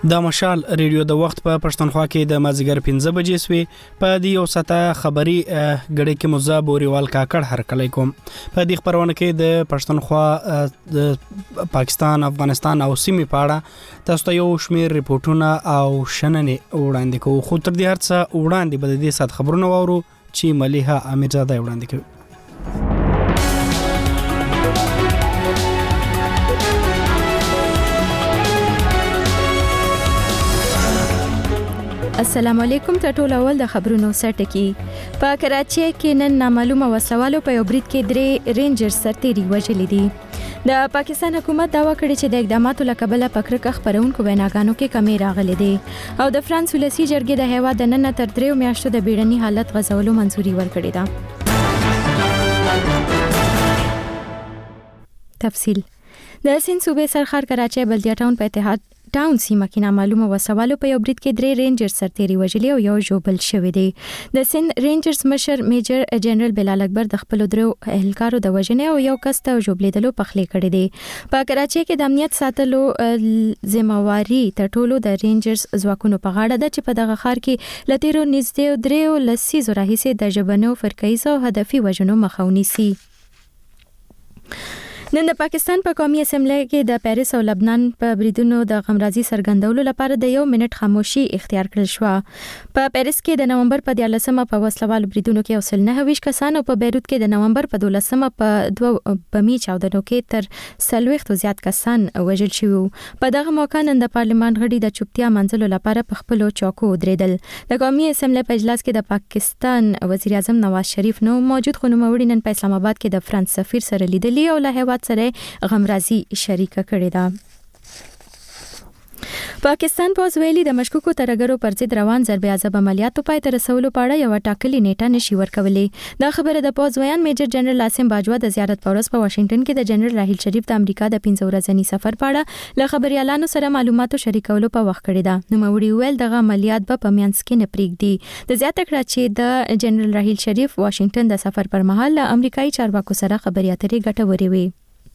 د مشال ریډیو د وخت په پښتونخوا کې د مازیګر 15 بجې سوي په دې یو ساته خبري غړي کې مزاب اوریوال کاکړ هرکلی کوم په دې خبرونه کې د پښتونخوا د پاکستان افغانستان او سیمې په اړه تاسو ته یو شمېر ریپورتونه او شننې وړاندې کوو خو تر دې هرڅه وړاندې به د دې سات خبرونه وورو چې مليحه امیرزاده وړاندې کوي. السلام علیکم ته ټول اول د خبرونو سرټکی په کراچۍ کې نن نامعلومه وسلوالو په یو برید کې 3 رینجر سرتيري وژلي دي. د پاکستان حکومت داوا کړی چې د اقداماتو لکبله پکړه خبرونکو ویناګانو کې کمی راغلي دي او د فرانس ولسی جرګې د هیواد د نن تر 3 میاشتو د بیړني حالت غځولو منځوري ورکړې ده. تفصیل د سند صوبې سرخار کراچۍ بلدیه ټاون په اتحاد ټاون سیمه کې نامعلومه وسوالو په یو برید کې 3 رینجر سرتيري وژلي او یو ژوبل شوی دی. د سند رینجرز مشر میجر جنرال بلال اکبر د خپل درو اهلکارو د وژنې او یو کس ته ژوبلیدلو پخلی کړی دی. په کراچۍ کې د امنیت ساتلو ذمہواری تر ټولو د رینجرز ځواکونو په غاړه ده چې په دغه ښار کې لتیرو نږدې 3 لسیزو راهیسې د ژبنو فرقایي او هدفي وژنو مخه ونیسي. نن د پاکستان په قومي اسمبلی کې د پیرس او لبنان په بریدونو د غمرازي سرګندولو لپاره د 1 منټ خاموشي اختیار کړل شو. په پیرس کې د نومبر په 14مه په وسلوال بریدونو کې 29 کسان او په بیروت کې د نومبر په 12مه په 2 بمي چاودنو کې تر 40 زیات کسان وژل شوي. په دغه موقع نن د پارلمان غړي د چوپتیا منځلو لپاره په خپل چوکو درېدل. د قومي اسمبلی په اجلاس کې د پاکستان وزیر اعظم نواز شریف نو موجود خو نوموړي نن په اسلام آباد کې د فرانس سفیر سره لیدلي او له هیواد سره غمرازي شریکه کړې ده. پاکستان پوز ویلي د مشکوکو ترګرو پر ضد روان ضرب عذاب عملیاتو پای ته رسولو په اړه یو ټاکلي نیټه نشي ورکولې. دا خبره د پوز ویان میجر جنرال عاصم باجوا د زیارت پورس په واشنگټن کې د جنرال راحیل شریف د امریکا د 15 ورځنی سفر په اړه له خبريالانو سره معلوماتو شریکولو په وخت کړی ده. نو موري ویل دغه عملیات په پمینس کې نه پریږدي. د زیاته کړه چې د جنرال راحیل شریف واشنگټن د سفر پر مهال له امریکایي چارواکو سره خبري اترې ګټورې وي.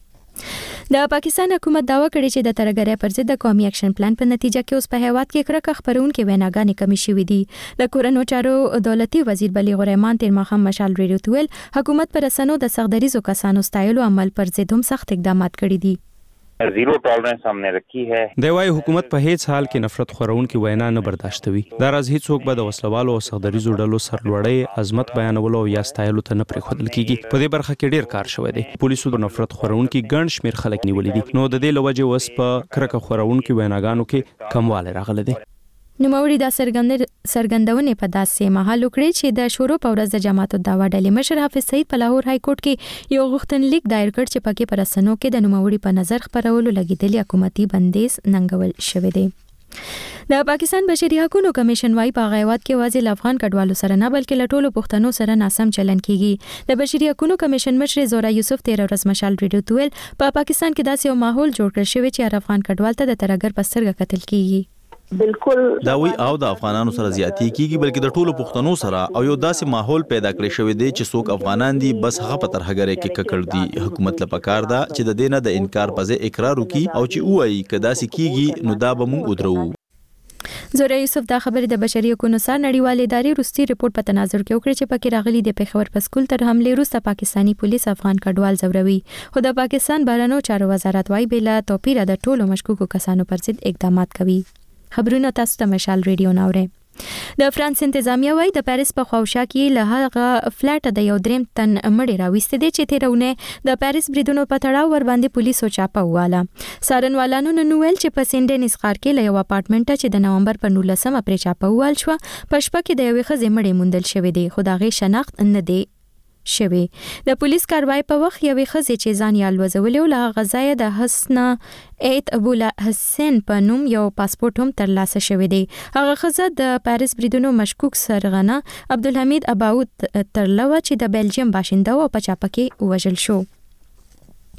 د پاکستان حکومت داوا کړی چې د ترګرۍ پر ضد د قومي اکشن پلان په نتیجه کې اوس په هیواد کې کرکه خبرونکو ویناګانې کمی شوې دي. د کورنو چارو دولتي وزیر بلیغ الرحمن تیر ماښام مشال ریډیو ته ویل حکومت پر رسنو د سختدریزو کسانو ستایلو عمل پر ضد هم سخت اقدامات کړي دي. زیرو ټالرنس همنے رکھی ہے. د وای حکومت په هیڅ حال کې نفرت خورونکو وینا نه برداشتوي. دا راز هیڅوک به د وسلوالو او سختدریزو ډلو سرلوړی عظمت بیانولو یا ستایلو ته نه پریښودل کیږي. په دې برخه کې ډیر کار شوی دی. پولیسو د نفرت خورونکو ګڼ شمیر خلک نیولې دي. نو د دې لوجه وس په کرکه خورونکو ویناګانو کې کمواله راغله دي. نوموړي دا سرګندونې په داسې مهال وکړي چې د شورو په ورځ د جماعت الدعوه ډلې مشر حافظ سعید په لاهور های کورټ کې یو غوښتنلیک دایر کړ چې پکې پر رسنو کې د نوموړي په نظر خبرولو لګیدلي حکومتي بندیز ننګول شوی دی. د پاکستان بشري حقوقو کمیشن وايي په غیوات کې واځي افغان کډوالو سره نه بلکې لټولو پښتنو سره ناسم چلن کیږي. د بشري حقوقو کمیشن مشر زورا یوسف 13 ورځ مشال ریډیو تویل په پاکستان کې داسې یو ماحول جوړ کړ شوی چې افغان کډوال ته د ترګر پسترګه قتل کیږي. بالکل دا وی او د افغانانو سره زیاتی کیږي بلکې د ټولو پښتنو سره او یو داسې ماحول پیدا کړی شوی دی چې څوک افغانان دي بس هغه په ترهګره کې ککړ دي. حکومت لپاره کار ده چې د دینه د انکار په ځای اقرار وکړي او چې وایي کدا سې کیږي نو دا به موږ ودرو. زورا یوسف دا خبرې د بشري حقوقو نثار نړیوال ادارې روسي ریپورت په تناظر کې وکړي چې پکې راغلي د پیښور په سکول تر حمله وروسته پاکستانی پولیس افغان کډوال زوروي. خو د پاکستان بهرنیو چارو وزارت وايي بلا توپیر د ټولو مشکوکو کسانو پر ضد اقدامات کوي. خبرونه تاسو ته مشال ریډیو ناوره. د فرانس انتظامیه وايي د پیرس په خواوشا کې له هغه فلټ د یو دریم تن مړی راويسته دي چې تیرونه د پیرس بریدونو په تړاو ور باندې پولیسو چاپه واله. سارنوالانو نن ویل چې په سینډنیس ښار کې له یو اپارټمنټ چې د نومبر په 19مه پر چاپه وال شو په شپه کې د یوې ښځې مړی موندل شوی دی خو دا غي شناخت نه دی شوی. د پولیس کاروای په وخت یوې ښځې چې ځان یې الوزولې او له غزای د حسنا ایت ابو حسین په نوم یو پاسپورت هم ترلاسه شوی دی. هغه ښځه د پاریس بریدونو مشکوک سرغنه عبدالحمید اباوت ترلوه چې د بلجیم باشنده او په چاپه کې وژل شو.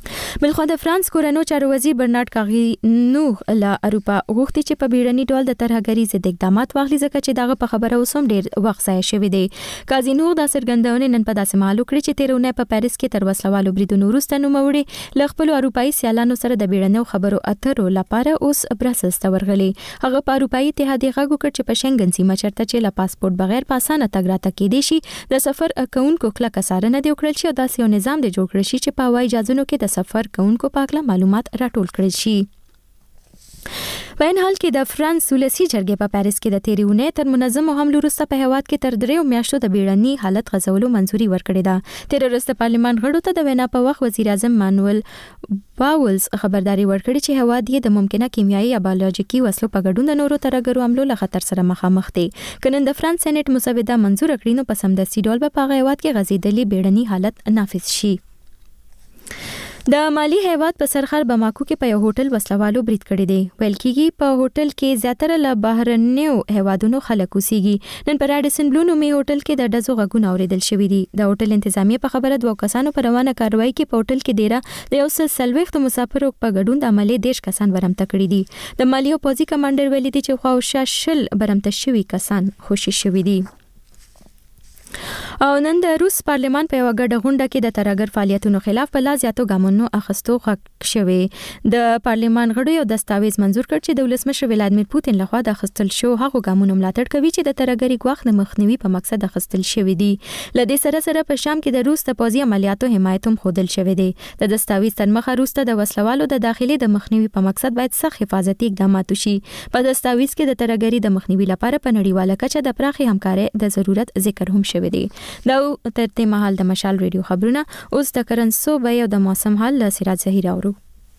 بلخو د فرانس کورنو چارو وزیر برنارد کاغینوغ له اروپا غوښتي چې په بیړني ډول د ترهګری ضد اقدامات واخلي ځکه چې دغه په خبره اوسم ډیر وخت ضایع شوی دی. کاغینوغ د سرګندونې نن په داسې مهال وکړي چې تیرونه په پاریس کې تر وسلوالو بریدونو وروسته نوموړي له خپل اروپایي سیالانو سره د بیړنیو خبرو اترو لپاره اوس برسلز ته ورغلي. هغه په اروپایي اتحادیه غږ وکړ چې په شنګن سیمه چرته چې له پاسپورت بغیر په اسانه تګ راتګ کېدی شي د سفر کوونکو کلکه څارنه دی وکړل شي او داسې یو نظام دی جوړ کړی شي چې په هوایي جهازونو کې د سفر کوونکو په اړه معلومات راټول کړل شي. په ان حال کې د فرانس ولسی جرګې په پاریس کې د تیریونه تر منظم حملو وروسته په هواد کې تر 3 میاشتو د بیړني حالت غځولو منځوري ورکړې ده. تیر وروسته پارلمان غړو ته د وینا په وخت وزیر اعظم مانوئل باولز خبرداري ورکړي چې هواد یې د ممکنه کیمیاوي یا بایولوژیکي وسلو په ګډون د نورو ترهګرو حملو له خطر سره مخامخ دي. کنن د فرانس سېنات مسوده منزور کړي نو په سمدستي ډول په هغه هواد کې غځېدلې بیړني حالت نافذ شي. د مالی هیواد په سرخر بماکو کې په یو هوټل وسلوالو برید کړی دی. ویل کېږي په هوټل کې زیاتره له بهرنیو هیوادونو خلک اوسېږي. نن په راډیسن بلو نومي هوټل کې د ډزو غږونه اوریدل شوي دي. د هوټل انتظامیه په خبره 2 کسانو په روانه کاروایی کې په هوټل کې ډیره د 140 مسافرو په ګډون د عملي 10 کسان برمته کړي دي. د مالی او پوزي کمانډر ویلي دي چې خواوشا 10 برمته شوي کسان خوشي شوي دي. او نن د روس پارلمان په یو غډه غونډه کې د ترهګر فعالیتونو خلاف په لا زیاتو ګامونو اخستو حق شوی. د پارلمان غړو یو دستاویز منزور کړ چې د ولسمشر ولادیمیر پوتین لخوا د اخستل شو هغه ګامونو ملاتړ کوي چې د ترهګری ګواښ د مخنیوي په مقصد اخستل شوی دي. لدې سره په شام کې د روس د پوځي عملیاتو حمایت هم خودل شوی دی. د دستاویز تر مخه روس ته د وسلوالو د داخلي د مخنیوي په مقصد باید سخت حفاظتي اقدامات وشي. په دستاویز کې د ترهګری د مخنیوي لپاره په نړیواله کچه د پراخي همکارۍ د ضرورت ذکر هم شوی دی. دا تر دې مهال د مشال ریډیو خبرونه اوس د کرنسو به او د موسم حال له سراج زهیر اورو.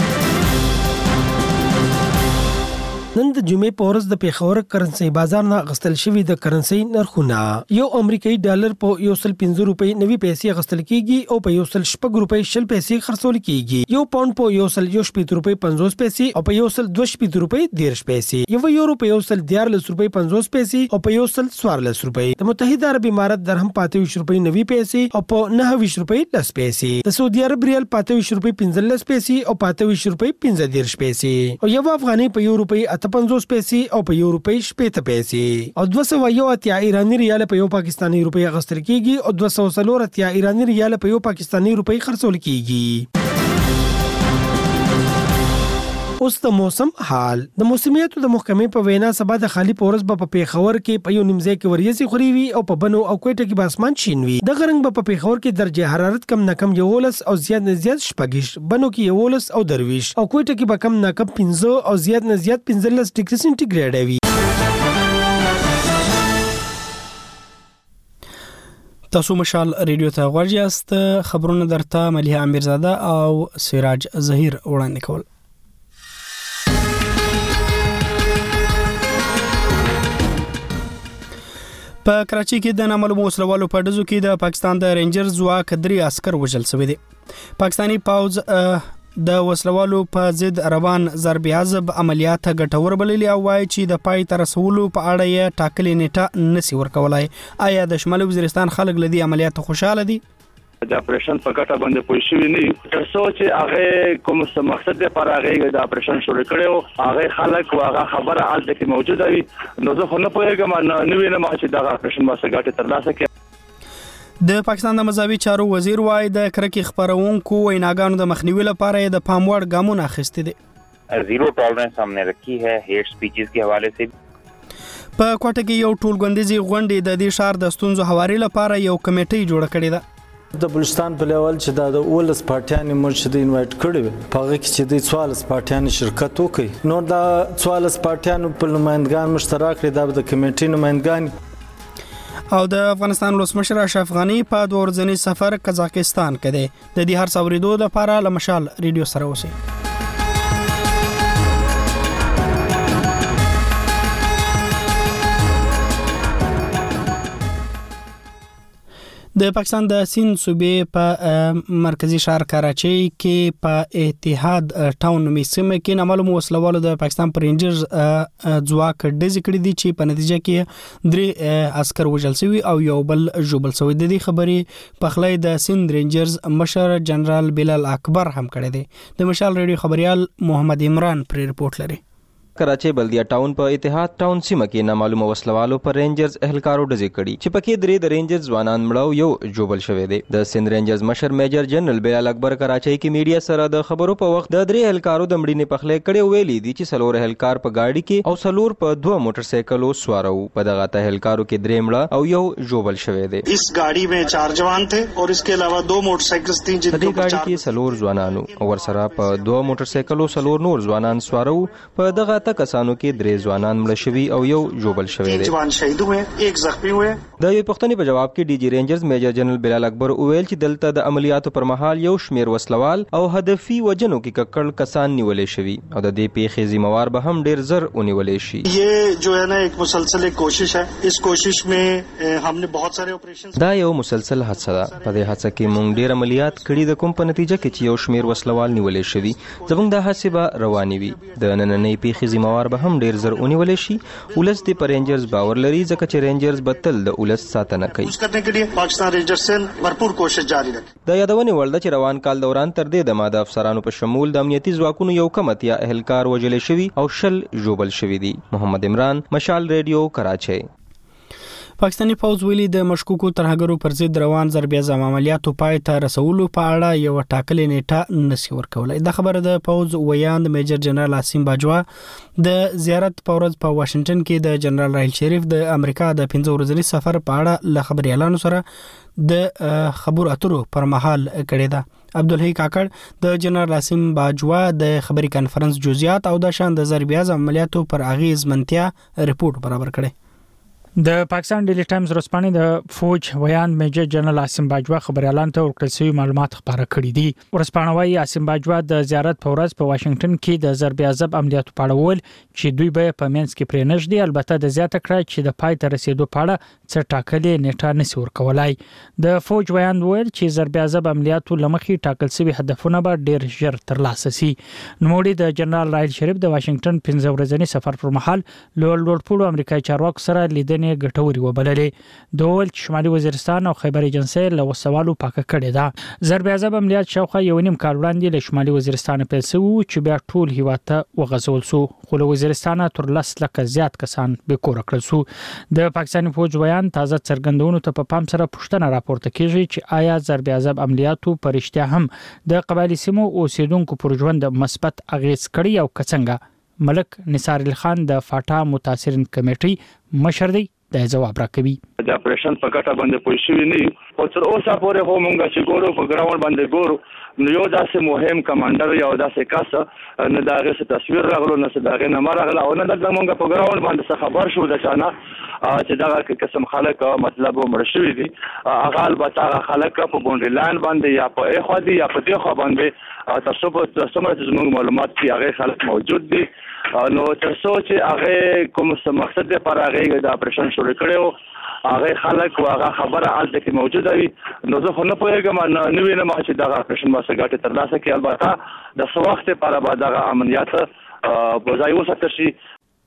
نن د جمعې په ورځ د پیښور کرنسي بازار نه غستل شوی د کرنسي نرخونه یو امریکایي ډالر په 150 روپۍ 90 پیسې غستل کیږي او په 160 روپۍ 60 پیسې خرڅول کیږي. یو پاوند په 160 روپۍ 50 پیسې او په 120 روپۍ 10 پیسې. یو یورو په 114 روپۍ 50 پیسې او په 114 روپۍ. د متحده عرب امارات درهم په 28 روپۍ 90 پیسې او په 29 روپۍ 10 پیسې. د سعودي عرب ریال په 28 روپۍ 15 پیسې او په 28 روپۍ 15 پیسې. او یو افغاني په 1 روپۍ 50 پیسې او په 1 روپۍ 60 پیسې. او 280 ایرانی ریال په یو پاکستانی روپۍ غستل کیږي او 240 ایرانی ریال په یو پاکستانی روپۍ خرڅول کیږي. اوس د موسم حال. د موسمیاتو د محکمې په وینا سبا د خالی پورس په پیښور کې په یو نیمځای کې وریځي خوري وي او په بنو او کوټه کې به اسمان شین وي. د غرنګ په پیښور کې درجه حرارت کم نه کم 11 او زیات نه زیات 14، بنو کې 11 او 23 او کوټه کې به کم نه کم 15 او زیات نه زیات 15 ډیګري سنټیګریډ وي. تاسو مشال ریډیو ته غوږ یاست. خبرونه درته ملیحه امیرزاده او سراج زهیر وړاندې کول. په کراچي کې د نامعلومو وسلوالو په ډزو کې د پاکستان د رینجر ځواک 3 عسكر وژل شوی دي. پاکستاني پوځ د وسلوالو په ضد روان ضرب عذاب عملیات ګټور بللي او وايي چې د پای تر رسولو په اړه یې ټاکلې نیټه نسی ورکولای. آیا د شمالي وزیرستان خلک لدی عملیات خوشاله دي؟ د اپریشن په ګټه باندې پوه شوی نه تر څو چې هغه کوم څه مقصد لپاره هغه د اپریشن شروع کړو هغه خلک واغه خبره حالت کې موجوده وي. نو زه خو نه پوهیږم نو وینم چې دا اپریشن ما څه ګټه ترلاسه کړي. د پاکستان د مذهبي چارو وزیر وای د کرکې خبرونکو ویناګانو د مخنیوي لپاره د پاموړ ګامونه اخیستي دي. زیرو ټالرنس हमने रखी है हेट स्पीचेस के हवाले से. په کوټه کې یو ټولګوندیزي غونډې د دې شهر د ستونزو حواري لپاره یو کمیټه جوړه کړې ده. د بلوچستان په لیول چې دا د اولس پارټیانې مرشد انوایټ کړي وي په هغه کې چې د 44 پارټیانې شرکت وکړي نو دا 44 پارټیانو په نمائندګان مشترک لري د کمیټې نمائندګان. او د افغانستان ولسمشر اشرف غنی په 2 ورځنی سفر قزاقستان کې دی. د دې هر څوریدو لپاره لمشال ریډیو سره اوسئ. د پاکستان د سند صوبې په مرکزی شهر کراچۍ کې په اتحاد ټاون میسمه کې نامعلوم وسلوالو د پاکستان پر رینجرز ځواک ډزې کړې دي چې په نتیجه کې 3 عسكر وژل شوي او یو بل ژوبل شوی. د دې خبرې په خلای د سند رینجرز مشر جنرال بلال اکبر هم کړی دی. د مشال ریډیو خبريال محمد عمران پر رپورت لري. کراچۍ بلدیه ټاون په اتحاد ټاون سیمه کې نامعلومه وسلوالو پر رینجرز اهلکارو ډزې کړي چې پکې 3 د رینجرز ځوانان مړو یو جوبل شوی دی. د سند رینجرز مشر میجر جنرال بلال اکبر کراچۍ کې میډیا سره د خبرو په وخت د 3 اهلکارو د مړینې په خله کړي ویلي دي چې سلور اهلکار په گاډي کې او سلور په 2 موټر سایکلو سوارو. په دغه ته اهلکارو کې 3 مړه او یو جوبل شوی دی. اس گاڑی میں 4 جوان تھے اور اس کے علاوہ 2 موٹر سائیکلز تھیں جن په گاډي کې سلور ځوانانو او ورسره په 2 موټر سایکلو سلور نور ځوانان سوارو. په دغه ته کسانو کې 3 ځوانان مړ شوي او یو جوبل شوی دی. جوان شهید ہوئے ایک زخمی ہوئے. د یو پښتني په جواب کې ډي جی رینجرز میجر جنرال بلال اکبر وویل چې دلته د عملیاتو پر مهال یو شمیر وسلوال او هدفي وجنو کې ککړ کسان نیولې شوي او د دې پیښې ذمہوار به هم ډیر زر ونیولې شي. یہ جو ہے نا ایک مسلسل کوشش ہے. اس کوشش میں ہم نے بہت سارے آپریشن. دا یو مسلسل هڅه ده. په دې هڅه کې مونږ ډیر عملیات کړي د کوم په نتیجه کې چې یو شمیر وسلوال نیولې شوي. زموږ د هڅې به رواني وي. د نننۍ پیښې ذمہوار به هم ډیر زر ونیولې شي. ولس د رینجرز باور لري ځکه چې رینجرز بتل د ولس ساتنه کوي. اس کرنے کے لیے پاکستان رینجرز سے بھرپور کوشش جاری رکھي. د یادونې وړ ده چې روان کال دوران تر دې د ماده افسرانو په شمول د امنیتي ځواکونو یو کم اتیا اهلکار وژل شوي او 10 جوبل شوي دي. محمد عمران، مشال ریډیو، کراچۍ. پاکستاني فوج ویلي د مشکوکو ترهګرو پر ضد روان ضربې اعظم عملیاتو پای ته رسولو په اړه یو ټاکلې نیټه نشي ورکولای. د خبره د فوج ویاند میجر جنرال عاصم باجوا د زیارت په ورځ په واشنگټن کې د جنرال راحیل شریف د امریکا د 15 ورځني سفر په اړه له خبريالانو سره د خبرو اترو پر مهال کړی ده. عبدالحی کاکړ د جنرال عاصم باجوا د خبري کانفرنس جزئیات او د شان د ضربې اعظم عملیاتو پر اغیز منتیا رپورت برابر کړي. د پاکستان ډیلی ټایمز ورځپاڼې د فوج ویاند میجر جنرال عاصم باجوا خبريالانو ته ورکړل شوی معلومات خبره کړي دي. ورځپاڼه وايي عاصم باجوا د زیارت په ورځ په واشنگټن کې د ضربې اعظم عملیاتو په اړه ویل چې دوی به په منځ کې پرې نشدي. البته د زیاته کړه چې د پای ته رسیدو په اړه څه ټاکلې نیټه نشي ورکولای. د فوج ویاند ویل چې ضربې اعظم عملیاتو لمخې ټاکل شوی هدفونه به ډیر ژر ترلاسه شي. نوموړي د جنرال راحیل شریف د واشنگټن 15 ورځني سفر پر مهال لوړپوړو امریکایي چارواکو سره لیدنې ګټوري وبللې. د ول شمالي وزیرستان او خیبر ایجنسۍ له وسوالو پاکه کړي ده. ضربې اعظم عملیات شاوخوا 1.5 کال وړاندې له شمالي وزیرستان پیل شو چې بیا ټول هیواد ته وغځول شو. خو له وزیرستان تر 10 لکه زیات کسان به کور کړل شو. د پاکستاني فوج ویان تازه څرګندونو ته په پام سره پوښتنه راپورته کیږي چې آیا ضربې اعظم عملیاتو پر اشتیا هم د قبایلی سیمو اوسیدونکو پر ژوند مثبت اغیز کړی او کڅنګه. ملک نثار الخان د فاټا متاثرین کمیټي مشر دی د جواب راکوي. د اپریشن په ګټه باندې پوه شوی نه او تر اوسه پورې هم موږ چې ګورو په ګراوند باندې ګورو نو یو داسې مهم کمانډر یو داسې کس نه دا غي تصویر راغلو نه دا غي نه راغله او نه د موږ په ګراوند باندې خبر شو د چانه چې دا قسم خلک مطلب مړ شوی دي. هغه البته هغه خلک په بونډ لاین باندې یا په اخو دي یا په دغه باندې تاسو په سمره زموږ معلومات کې هغه خلک موجود دي. نو تاسو چې هغه کوم څه مقصد لپاره هغه د اپریشن شروع کړو هغه خلک واغه خبره الته کې موجوده وي. نو زه خو نه پوهیږم نو وینم چې دا اپریشن ما څنګه ترلاسه کړي. البته د څو وخت لپاره بعد هغه عملیات په ځای وساتل شي.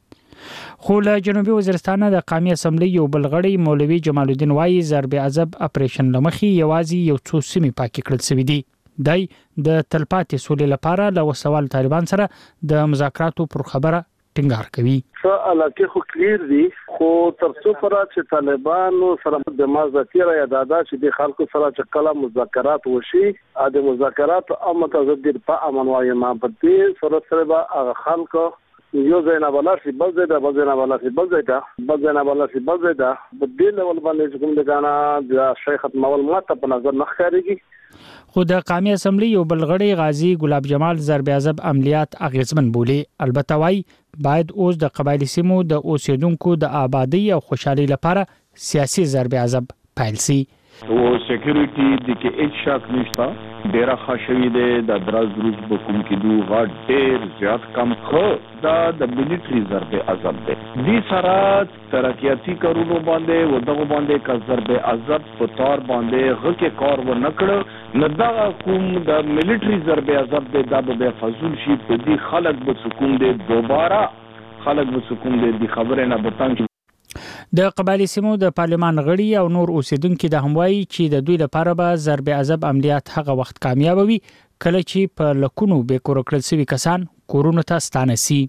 خو له جنوبي وزیرستان د قومي اسمبلی یو بلغړی مولوي جمال الدین وایي ضربې اعظم اپریشن لمخې یوازې یو څو سیمې پاکې کړل شوې دي. دای د تلپاتې سولې لپاره له وسوال طالبان سره د مذاکراتو پر خبره ټینګار کوي. علاقه خو کلیر دي خو تر څو پر چې طالبانو سره د مازاتیره یادادا چې د خلکو سره چې کله مذاکرات وشي د مذاکرات او متضد په امن وایي ما په دې سره به خلکو یو ځای نه بلاسي بل ځای دا بل ځای نه بلاسي بل ځای دا بل ځای نه بلاسي بل ځای دا په دې لیول باندې کوم د غانا د شیخ ختمول ماته په نظر نه ښکارېږي. خو د قومي اسمبلی یو بلغړی غازی ګلاب جمال ضربې اعظم عملیات اغیزمن بولی. البته وايي باید اوس د قبایلی سیمو د اوسیدونکو د آبادی او خوشحالي لپاره سیاسي ضربې اعظم پیل شي. او سکیورټي د کې هیڅ شک نشته ډیر خاصوي د دراز روز په کوم کې دوه ډیر زیات کم خو دا د ملټری ضرب عذاب دی د سره ترقیاتی کارونو باندې ودغه باندې کا ضرب عذاب په تار باندې غکه کار و نکړ نه دا کوم د ملټری ضرب عذاب دی دا به فزول شي په دې خلک به سکون دی دوباره خلک به سکون دی د خبره نه بتان د قبایلی سیمو د پارلمان غړي او نور اوسیدونکو د هموایي چې د دوی لپاره به ضرب عذاب عملیات هغه وخت کامیاب وي کله چې په لکونو به کور کړل سوي کسان کورونو ته ستانه سي.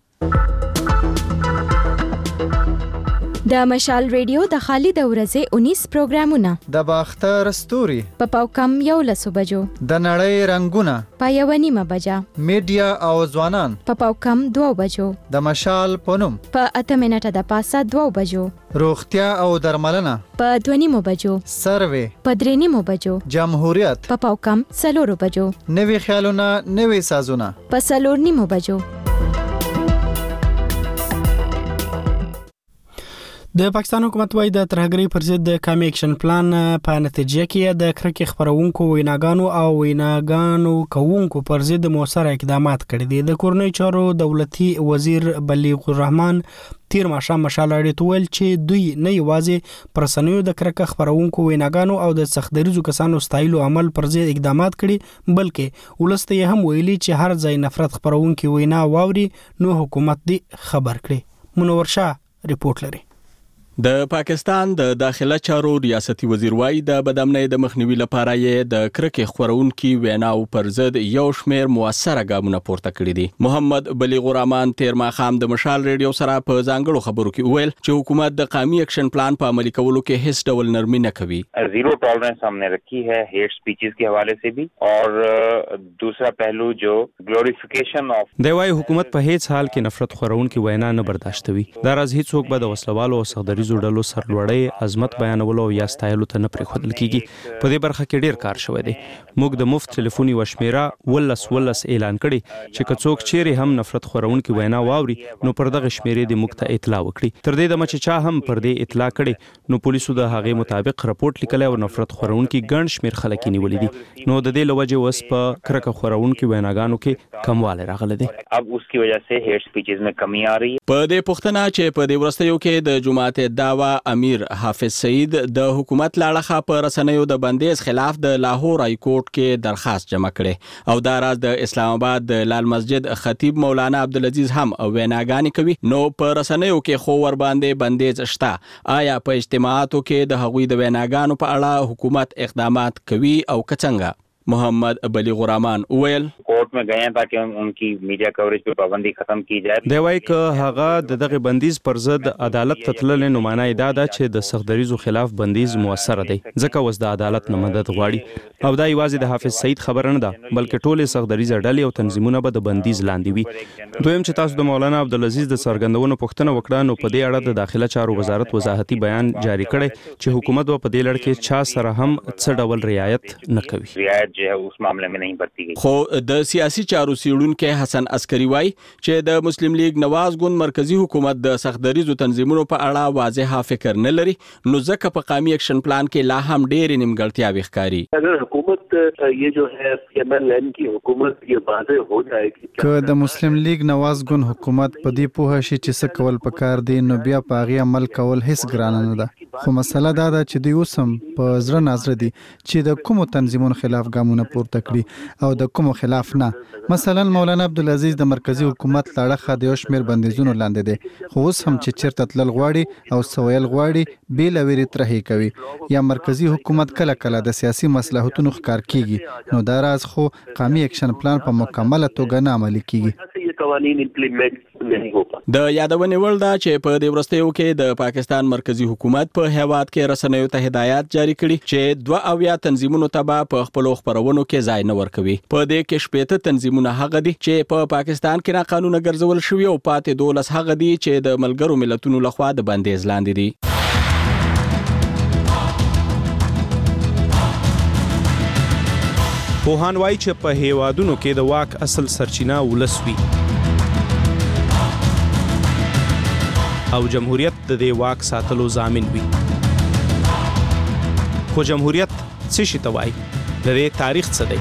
د مشال ریډیو د خالد ورځې 19 پروګرامونه د باختر ستوري په پاوکم 11 بجو د نړۍ رنگونه په 1:30 بجا میډیا او ځوانان په پاوکم 2 بجو د مشال پونم په 8 منټه د پاسه 2 بجو روغتیا او درملنه په 2:30 بجو سروې په 3:30 بجو جمهوریت په پاوکم 4 بجو نوې خیالونه نوې سازونه په 4:30 بجو. د پاکستان حکومت وايي د ترهګرۍ پر ضد د کامي اکشن پلان په نتیجه کې د کرکې خبرونکو ویناګانو کوونکو پر ضد موثر اقدامات کړي دي. د کورنۍ چارو دولتي وزیر بلیغ الرحمن تیر ماښام مشال اړیت ویل چې دوی نه یوازې پر سنوي د کرکې خبرونکو ویناګانو او د سختدریزو کسانو ستایلو عمل پر ضد اقدامات کړي بلکې ولسته هم ویلي چې هر ځای نفرت خبرونکو وینا واوري نو حکومت دی خبر کړي. منور شاه ریپورت لري. د پاکستان د داخله چارو ریاستي وزیر وايي د بدامنۍ د مخنیوي لپاره یې د کرکې خبرونکو ویناو پر ضد یو شمېر موثره ګامونه پورته کړي دي. محمد بلیغ الرحمن تیر ماښام د مشال ریډیو سره په ځانګړو خبرو کې وویل چې حکومت د قومي اکشن پلان په عملي کولو کې هیڅ ډول نرمي نه کوي. زیرو टॉलरेंस हमने रखी है हेट स्पीचेस के हवाले से भी और दूसरा पहलू जो ग्लोरिफिकेशन ऑफ د وايي حکومت په هیڅ حال کې نفرت خورونکو وینا نه برداشتوي. دا راز هیڅوک به د وسلوالو او سختدریزو ډلو سرلوړی عظمت بیانولو او یا ستایلو ته نه پریښودل کیږي. په دې برخه کې ډیر کار شوی دی. موږ د مفت ټلیفوني وشمیره ولس اعلان کړي چې کڅوک چیرې هم نفرت خورونکو وینا واوري نو پر دغه شمیرې د موږ ته اطلاع وکړي. تر دې د مچ چا هم پر دې اطلاع کړي نو پولیسو د هغه مطابق رپورت لیکلی او نفرت خورونکو ګڼ شمیر خلک نیولې دي. نو د دې لوجه وس په کرکه خورونکو ویناګانو کې کمواله راغله دي. अब उसकी वजह से हेट स्पीचेस में कमी आ रही है. په دې پښتنه چې په دې ورستیو کې د جماعت دعوا امیر حافظ سعید د حکومت لاړه په رسنیو د بندیز خلاف د لاهور های کورټ کې درخواست جمع کړي او دا راز د اسلام آباد د لال مسجد خطیب مولانا عبدالعزیز هم ویناګانې کوي. نو په رسنیو کې خو ور باندې بندیز شته. آیا په اجتماعاتو کې د هغوی د ویناګانو په اړه حکومت اقدامات کوي او څنګه؟ محمد بلیغ الرحمن ویل कोर्ट में गए हैं ताकि उनकी मीडिया कवरेज पे पाबंदी खत्म की जाए. دی وايي که هغه دغه بندیز پر ضد عدالت تتلل نو معنی دا ده چې د سختدریزو خلاف بندیز موثر دی ځکه وس د عدالت نه مدد غواړي او دا یوازې د حافظ سعید خبر نه ده بلکې ټول سختدریز ډلې او تنظیمونه به د بندیز لاندې وي. دویم چې تاسو د مولانا عبدالعزیز د سرګندونو پوښتنه وکړه نو په دې اړه د داخله چارو وزارت وضاحتي بیان جاری کړي چې حکومت په دې لړ کې چا سره هم څه ډول رعایت نه کوي. رعایت جو है उस मामले में नहीं बरती गई. خو د سیاسي چارو سیړونکو حسن عسکری وای چې د مسلم لیگ نواز ګوند مرکزی حکومت د سختدریزو تنظیمونو په اړه واضح فکر نه لري نو ځکه په قومي اکشن پلان کې لا هم ډېر نیمګړتیاوې ښکاري. اگر حکومت یہ جو ہے MLN کی حکومت یہ واضح ہو جائے که د مسلم لیگ نواز ګوند حکومت په دې پوهه شي چې څه کول پکار دي نو بیا په هغه عمل کول هیڅ ګران نه ده. خو مسله دا ده چې دوی اوسم په زړه نظر دي چې د کومو تنظیمونو خلاف ګامونه پورته کړي او د کومو خلاف نه. مثلا مولانا عبدالعزیز د مرکزی حکومت لاړه د یو شمیر بندیزونو لاندې دي خو اوس هم چې چیرته تلل غواړي او سویل غواړي بیل ویری ترهی کوي یا مرکزی حکومت کله کله د سیاسي مصلحتونو ښکار کیږي نو دا راز خو قومي اکشن پلان په مکمله توګه نه عملي کیږي. قوانین امپلیمنٹ نہیں ہو پاتے. د یادونې وړ ده چې په دې ورستیو کې د پاکستان مرکزی حکومت په هیواد کې رسنیو ته هدایت جاری کړي چې 2 تنظیمونو ته په خپل خبرونو کې ځای نه ورکوي. په دې کې 15 تنظیمونه هغه دي چې په پاکستان کې ناقانونه ګرځول شوی او پاتې 12 هغه دي چې د ملګرو ملتونو لخوا د بندیز لاندې دي. پوهان وايي چې په هیوادونو کې د واک اصل سرچینه ولس وي او جمهوریت د دې واک ساتلو ضامن وي. خو جمهوریت څه شي ته وایي؟ د دې تاریخ څه دی؟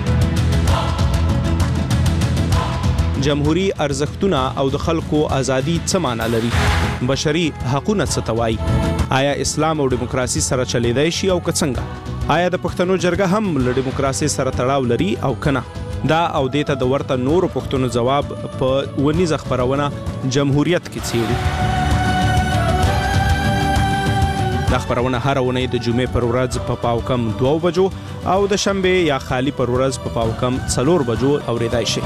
جمهوری ارزښتونه او د خلکو ازادي څه معنی لري؟ بشري حقوقونه څه ته وایي؟ آیا اسلام او دیموکراسي سره چلیدای شي او که څنګه؟ آیا د پښتنو جرګه هم له دیموکراسي سره تړاو لري او کنه؟ دا او دیته د ورته نورو پښتنو جواب په ونیزه خبرونه جمهوریت کې څیړي. دا خبرونه هر ونې د جمعې پر ورځ په پاوکم 2 بجو او د شنبه یا خالی پر ورځ په پاوکم 4 بجو اوریدای شي.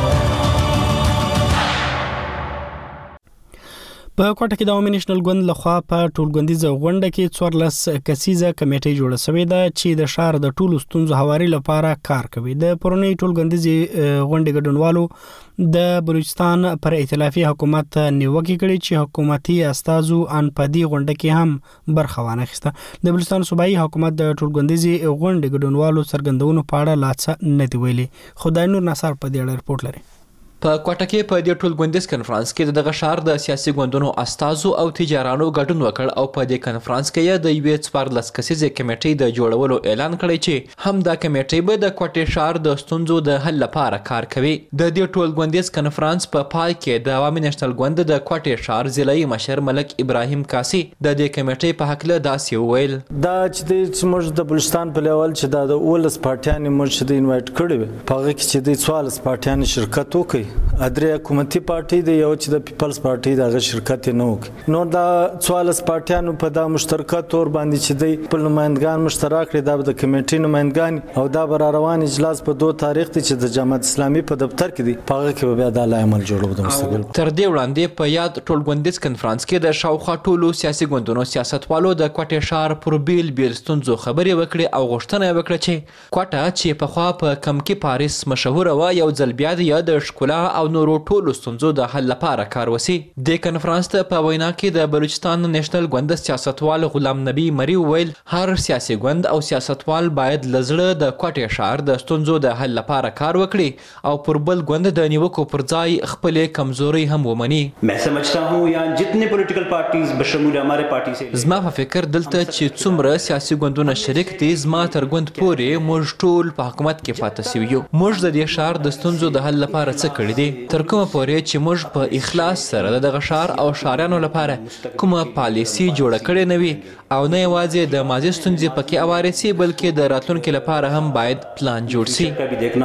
په کوټه کې د عوامي نېشنل ګوند لخوا په ټولګوندیزه غونډه کې 14 کسیزه کمیټه جوړه شوې ده چې د شهر د ټولو ستونزو هواري لپاره کار کوي. د پرونی ټولګوندیزه غونډې ګډونوالو د بلوچستان پر ائتلافي حکومت نیوکه کړې چې حکومتي استازو ان پدی غونډه کې هم برخه وانخسته. د بلوچستان صوبایي حکومت د ټولګوندیزه غونډې ګډونوالو څرګندونو په اړه لا څه نه دی ویلي. خدای نور نصر په دې اړه رپورټ لري. په کوټه کې په دې ټولګوندیز کنفرانس کې دغه شهر د سیاسي ګوندونو استازو او تجارانو ګډون وکړ او په دې کنفرانس کې د یوې 14 کسیزه کمیټې د جوړولو اعلان کړی چې هم دا کمیټې به د کوټه شهر د ستونزو د حل لپاره کار کوي. د دې ټولګوندیز کنفرانس په پای کې د عوامي نېشنل ګوند د کوټه شهر ضلعي مشر ملک ابراهیم کاسي د دې کمیټې په حق له داسې ویل: دا چې موږ د بلوچستان په لیول چې د اولس پارټیان موږ د انوایټ کړی و په هغه کې چې د 14 پارټیان شرکت وکړي. ادرې حکومتي پارټي دی یو چې د پیپلز پارټي دغه شرکت نه وکړي. نو دا 14 پارټیانو په دا مشترکه تور باندې چې دی په نمائندګان مشترک لري د کمیټې نمائندګان او دا بر روان اجلاس په 2 تاریخ چې د جماعت اسلامي په دفتر کې دی په هغه کې به د عمل جوړو د مستقبل. تر دې وړاندې په یاد ټولګوندیز کنفرانس کې د شاوخوا ټولو سیاسي ګوندونو سیاستوالو د کوټه شهر پر بیل ستونزو خبرې وکړي او غوښتنه وکړه چې کوټه چې په خوا په کم کې پاریس مشهور و یو ځل بیا د ښکلا او نورو ټولو ستونزو د حل لپاره کار وسی. د کنفرانس ته په وینا کې د بلوچستان نېشنل ګوند سیاستوال غلام نبی مری ویل هر سیاسي ګوند او سیاستوال باید لزړه د کوټه شهر د ستونزو د حل لپاره کار وکړي او پر بل ګوند د نیوکو پر ځای خپل کمزوري هم ومني. मैं समझता हूं या जितने पॉलिटिकल पार्टीज बशमूल हमारे पार्टी से زما په فکر دلته چې څومره سیاسي ګوندونه شریک دي زما تر ګوند پورې موږ ټول په حکومت کې پاتې شو یو. موږ د دې شهر د ستونزو د حل لپاره څه کړی دي تر کومه پورې چې موږ په اخلاص سره دغه شهر او شهرانو لپاره کومه پالیسی جوړه کړې نه وي او نه یوازې د ماضي ستونزې پکې اوارې سي بلکې د راتلونکي لپاره هم باید پلان جوړ سي. په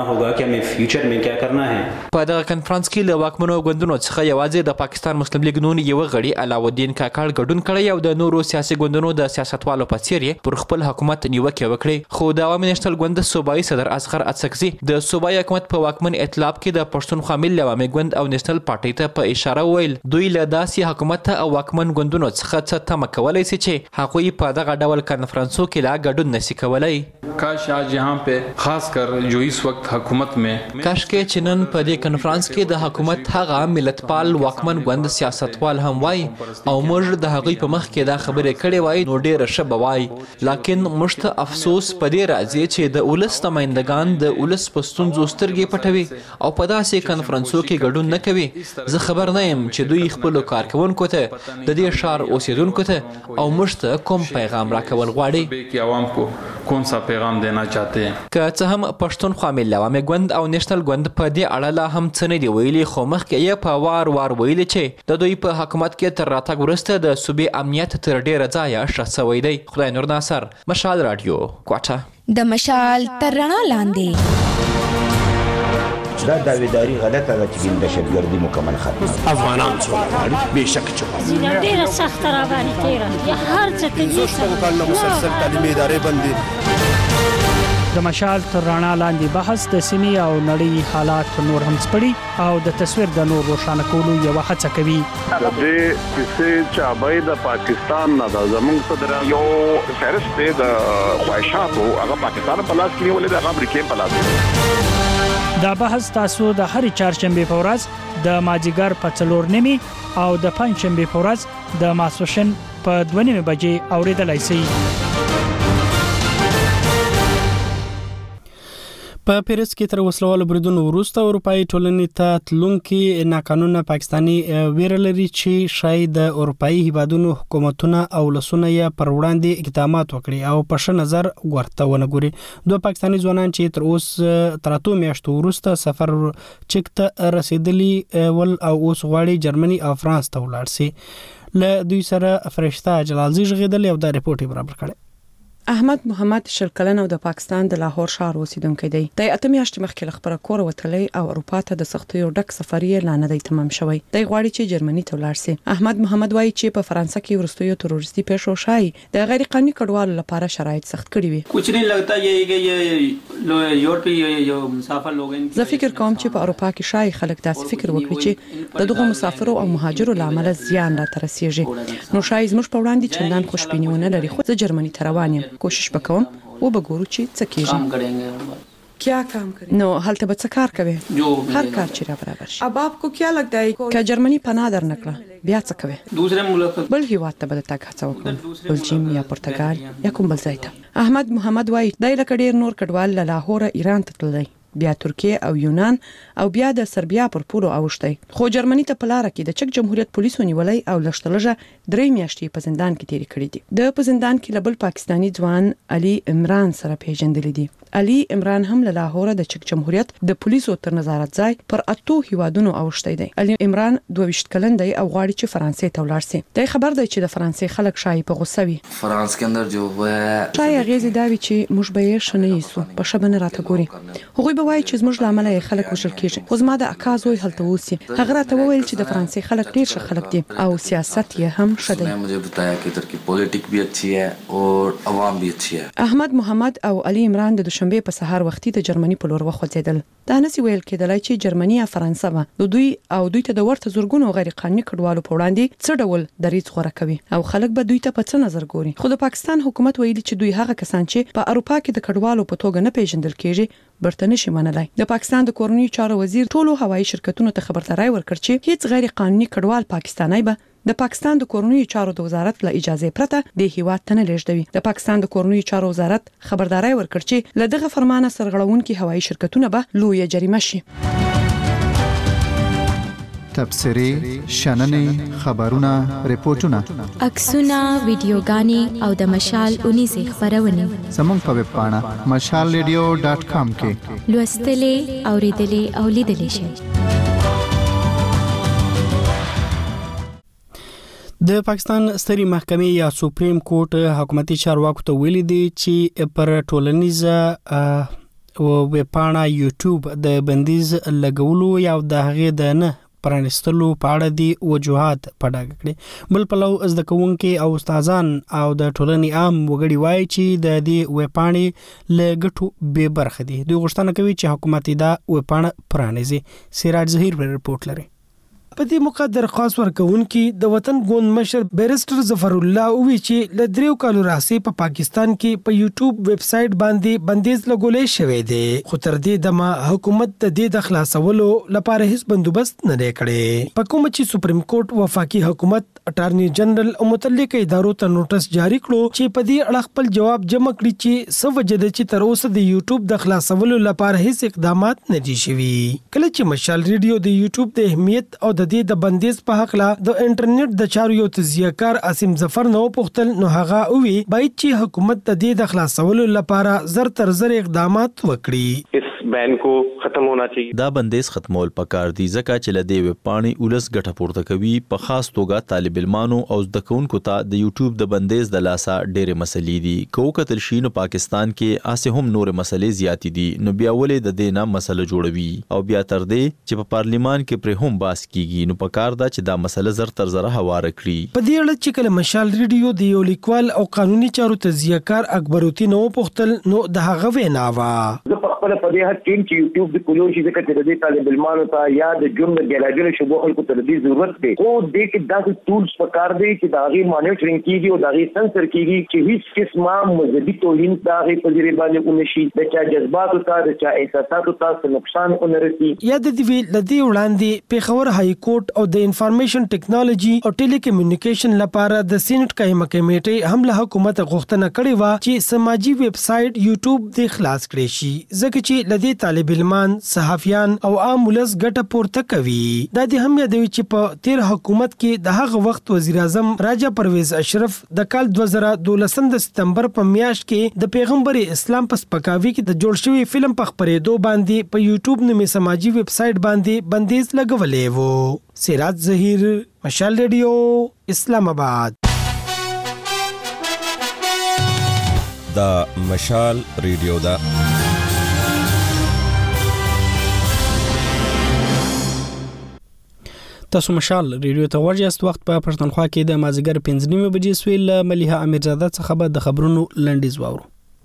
دغه کنفرانس کې له واکمنو ګوندونو څخه یوازې د پاکستان مسلم لیگ نون یو غړي علاوالدین کاکړ ګډون کړی او د نورو سیاسي ګوندونو د سیاستوالو په څیر پر خپل حکومت نیوکه وکړي. خو د عوامي نېشنل ګوند صوبایي صدر اصغر اڅکزي د صوبایي حکومت په واکمن ائتلاف کې د پښتونخوا ملي عوامي ګوند او نېشنل پارټي ته په اشاره ویل دوی له داسې حکومت او واکمن ګوندونو څخه څه تمه کولای شي چې هغوی په دغه ډول کنفرانسو کې لا ګډون نشي کولای. کاش आज यहाँ पे खास कर जो इस वक्त हुकूमत में کاش کې چې نن په دې کنفرانس کې د حکومت هغه ملتپال واکمن ګوند سیاستوال هم وای او موږ د هغوی په مخ کې دا خبرې کړې وای نو ډېر ښه به وای. لکن موږ ته افسوس په دې راځي چې د ولس نمائندګان د ولس په ستونزو سترګې پټوي او په داسې کنفرانسو کې ګډون نه کوي. زه خبر نه یم چې دوی خپل کارکونکو ته د دې شهر اوسیدونکو ته او موږ ته کوم پیغام راکول غواړي کون سا پیغام دینا چاہتے ہیں. که څه هم پښتونخوا ملي عوامي ګوند او نېشنل ګوند په دې اړه لا هم څه نه دی ویلي خو مخکې یې په وار ویلي چې د دوی په حکومت کې تر راتګ وروسته د صوبې امنیت تر ډېره ځایه ښه سوی دی. خدای نور ناصر، مشال رادیو، کوټه. د مشال تر رڼا لاندې دا داویداری غلطه ده چې دهشتګردي مکمل ختمه افغانان څومره غواړي بېشکه چې ډېره سخته راباندې تېره هر څه کوي مسلسل تعلیمي ادارې بندي. د مشال تر رڼا لاندې بحث د سیمې او نړۍ حالات نور هم سپړي او د تصویر د نور روښانه کولو یو هڅه کوي. د دې کیسې چابای د پاکستان نه د زمونږ صدر یو فهرست دی د خواهشاتو هغه پاکستان په لاس کې نیولې د امریکا په لاس. دا بحث تاسو د هرې چهارشنبه په ورځ د مازیګر په 4:30 او د پنځشنبه په ورځ د ماسپښین په 2:30 بجې اوریدلای شئ. په پیرس کې تر وسلوالو بریدونو وروسته اروپאי ټولنې ته تلونکي ناقانونه پاکستانی ویره لري چې شاید د اروپאי هیوادونو حکومتونه او لسونه یې پر وړاندې اقدامات وکړي او په ښه نظر ورته ونګوري. دوه پاکستانی ځوانان چې تر اوس تر 8 میاشتو وروسته سفر چک ته رسیدلی ول او اوس غواړي جرمني او فرانس ته ولاړ شي. له دوی سره فرشته جلالزی ژغیدل او د ریپورت برابر کړي. احمد محمد شلکلن او د پاکستان د لاهور ښار اوسیدونکی دی. د 8 میاشتې مخکې خبره کور وتلی او اروپا ته د سختیو ډک سفر یې لا نه دی تمام شوی. دی غواړي چې جرمني ته ولاړ شي. احمد محمد وایي چې په فرانسه کې ورستیو تروریستي پیښو شای د غیر قانوني کډوالو لپاره شرایط سخت کړي وي. کچھ نہیں لگتا یہ کہ یہ یورپی جو مسافر لوگ زه فکر کوم چې په اروپا کې شای خلک داسې فکر وکړي چې د دغه مسافرو او مهاجرو لامل زیان را ترسيږي. نو شای زموږ په وړاندې چندان خوشبینیونه لري. خو زه جرمني ته روان یم. کوشش وکوم و بګورو چې څه کیږي. क्या काम करें نو هلته به څه کار کوي هر کار چې را برابر شي. اب आपको क्या लगता है कि جرمني پناه در نکړه بیا څه کوي دوسرے ملک بل هیواد ته بل تک هڅه وکړه بلجیم یا پرتګال یا کوم بل ځای ته. احمد محمد وایي د لکه ډیر نور کډوال له لاهور ایران ته تللی بیا ترکیه او یونان او بیا د سربیا پر پولو اوشتي. خو جرمني ته په لار کې د چک جمهوریت پولیسو نیولای او لشتلجه 3 میاشتې په زندان کې تیری کړې دي. د په زندان کې لبل پاکستانی ځوان علي عمران سره پیژندل دي. علي عمران هم له لاهور د چک جمهوریت د پولیسو تر نظارت ځای پر 8 هیوادونو اوشتي دی. علي عمران 22 کلن دی او غواړي چې فرانسې ته ولاړ شي. د خبر دی چې د فرانسې خلک شای په غوسه وي. فرانس کې اندر جو هو شای غیزي دا وی چې موږ به یې شنه یسو په شبنه راته ګوري. هغوی به وایي چې زموږ لامل یې خلک وشل کیږي. خو زما د اکازوي هلته وسی هغه راته وویل چې د فرانسې خلک ډیر ښه خلک دي او سیاست یې هم ښه دی. مجھے بتایا کہ ادھر کی پولیټیک بھی اچھی ہے اور عوام بھی اچھی ہے. احمد محمد او علي عمران د دوشنبه په سهار وختي د جرمني په لور وخوځیدل. دا نسی ویل کېدلای چې جرمني یا فرانسه به دوی ته د ورته زورګونو غیر قانوني کډوالو په وړاندې څه ډول دریځ غوړه کوي او خلک به دوی ته په څه نظر ګوري. خو د پاکستان حکومت ویلي چې دوی هغه کسان چې په اروپا کې د کډوالو په توګه نه پیژندل کېږي برته نشي منلای. د پاکستان د کورنیو چارو وزیر ټولو هوایي شرکتونو ته خبرداري ورکړ چې هیڅ غیر قانوني کډوال پاکستانی به د پاکستان د کورنیو چارو د وزارت له اجازه پرته د هیواد ته نه لیږدوي. د پاکستان د کورنیو چارو وزارت خبرداري ورکړ چې له دغه فرمانه سرغړونکي هوایي شرکتونه به لوی جریمه شي. تبصري شننې خبرونه ریپورتونه عکسونه ویډیوګانې او د مشال 19 خبرونه زموږ په ویب پاڼه mashalradio.com کې لوستلې اوریدلې او لیدلې شئ. د پاکستان ستري محکمې یا سپریم کورټ حکومتي چارواکو ته ویلي دي چې پر ټولنیزه او ویبپاڼه یوټیوب د بندیز لګولو یا د هغې د نه پرانستلو په اړه دي وجوهات په ډاګه کړي. بل پلو زده کوونکي او استادان او د ټولنې عام وګړي وایي چې د دې ویبپاڼې له ګټو بې برخه دي. دوی غوښتنه کوي چې حکومت دا ویبپاڼه پرانیزي. سراج ظهیر ریپورت لري. په دې موقع درخواست ورکوونکي د وطن ګوند مشر بیرسټر ظفر الله وی چې ل 3 کالو راځي په پاکستان کې په یوټیوب ویب سټ باندې بندیز لګولې شوې ده. خو تر دې دمه حکومت د دې د خلاصولو لپاره هیڅ بندوبست نه کړي. په کوم چې سپریم کورټ وفاقي حکومت اټارنی جنرال او متعلق ادارو ته نوټس جاری کړو چې په دې اړه خپل جواب جمع کړي چې څه وجه ده چې تر اوسه د یوټیوب د خلاصولو لپاره هیڅ اقدامات نه دي شوي. کله چې مشال ریډیو د یوټیوب د اهمیت او د بندیز په حق لا د انټرنیټ د چارو یو تزیهکار اسیم ظفر نو پختل نو هغه وی باید چې حکومت د دې د خلاصولو لپاره زر تر زر اقدامات وکړي. اس بین کو ختم ہونا چاہیے. دا بندیز ختمول پکار دی ځکه چې لدی ویب پاڼې ولس ګټه پورته کوي. په خاص توګه طالب علمانو او زده کوونکو ته د یوټیوب د بندیز د لاسه ډېرې مسلې دي. کو کتل شي نو پاکستان کې اسه هم نور مسلې زیات دي. نو بیا ولې د دینه مسله جوړوي او بیا تر دې چې په پارلیمان کې پر هم باس کیږي. نو پکار دا چې دا مسله زر تر زره هواره کړي. په دې اړه چې کله مشال ریډیو د یو لیکوال او قانوني چارو تزیهکار اکبروتی نو پختل نو د هغه وینا وا په دې حد کې چې یوټیوب د کولو شي ځکه چې د دې طالب علمانو ته یا د جرم د ګلاګل شوبو خلکو ته د دې ضرورت دی. خو د دې داسې ټولز پکار دی چې دا غي مانیټرینګ کیږي او دا غي سنسر کیږي چې هیڅ قسمه مذهبي توهین دا غي په ذریعہ باندې ونشي د چا جذباتو ته د چا احساساتو ته نقصان ونرسي. یا د دې لدی وړاندې پیښور های کورټ او د انفارمیشن ټیکنالوژي او ټیلی کمیونیکیشن لپاره د سینټ قائمه کمیټې هم له حکومت غوښتنه کړې و چې سماجی ویب سټ یوټیوب د خلاص کړي شي. ځکه ځکه چې لدی طالب علمان صحافیان او عام ولس ګټه پورته کوي. دا د هم یادوي چې په تیر حکومت کې د هغه وخت وزیر اعظم راجا پرویز اشرف د کال 2012 د سپتمبر په میاشت کې د پیغمبر اسلام په سپکاوي کې د جوړ شوی فلم په خبرېدو باندې په یوټیوب نومي سماجی ویب سټ باندې بندیز لګولې وو. سراج ظهیر، مشال ریډیو، اسلام آباد. دا مشال ریډیو دا تاسو مشال ریډیو ته ورجاست. وخت په پښتونخوا کې د مازیګر 5:30 بجې سوی له مليحه امیرزاده څخه به د خبرونو لنډیز واورو.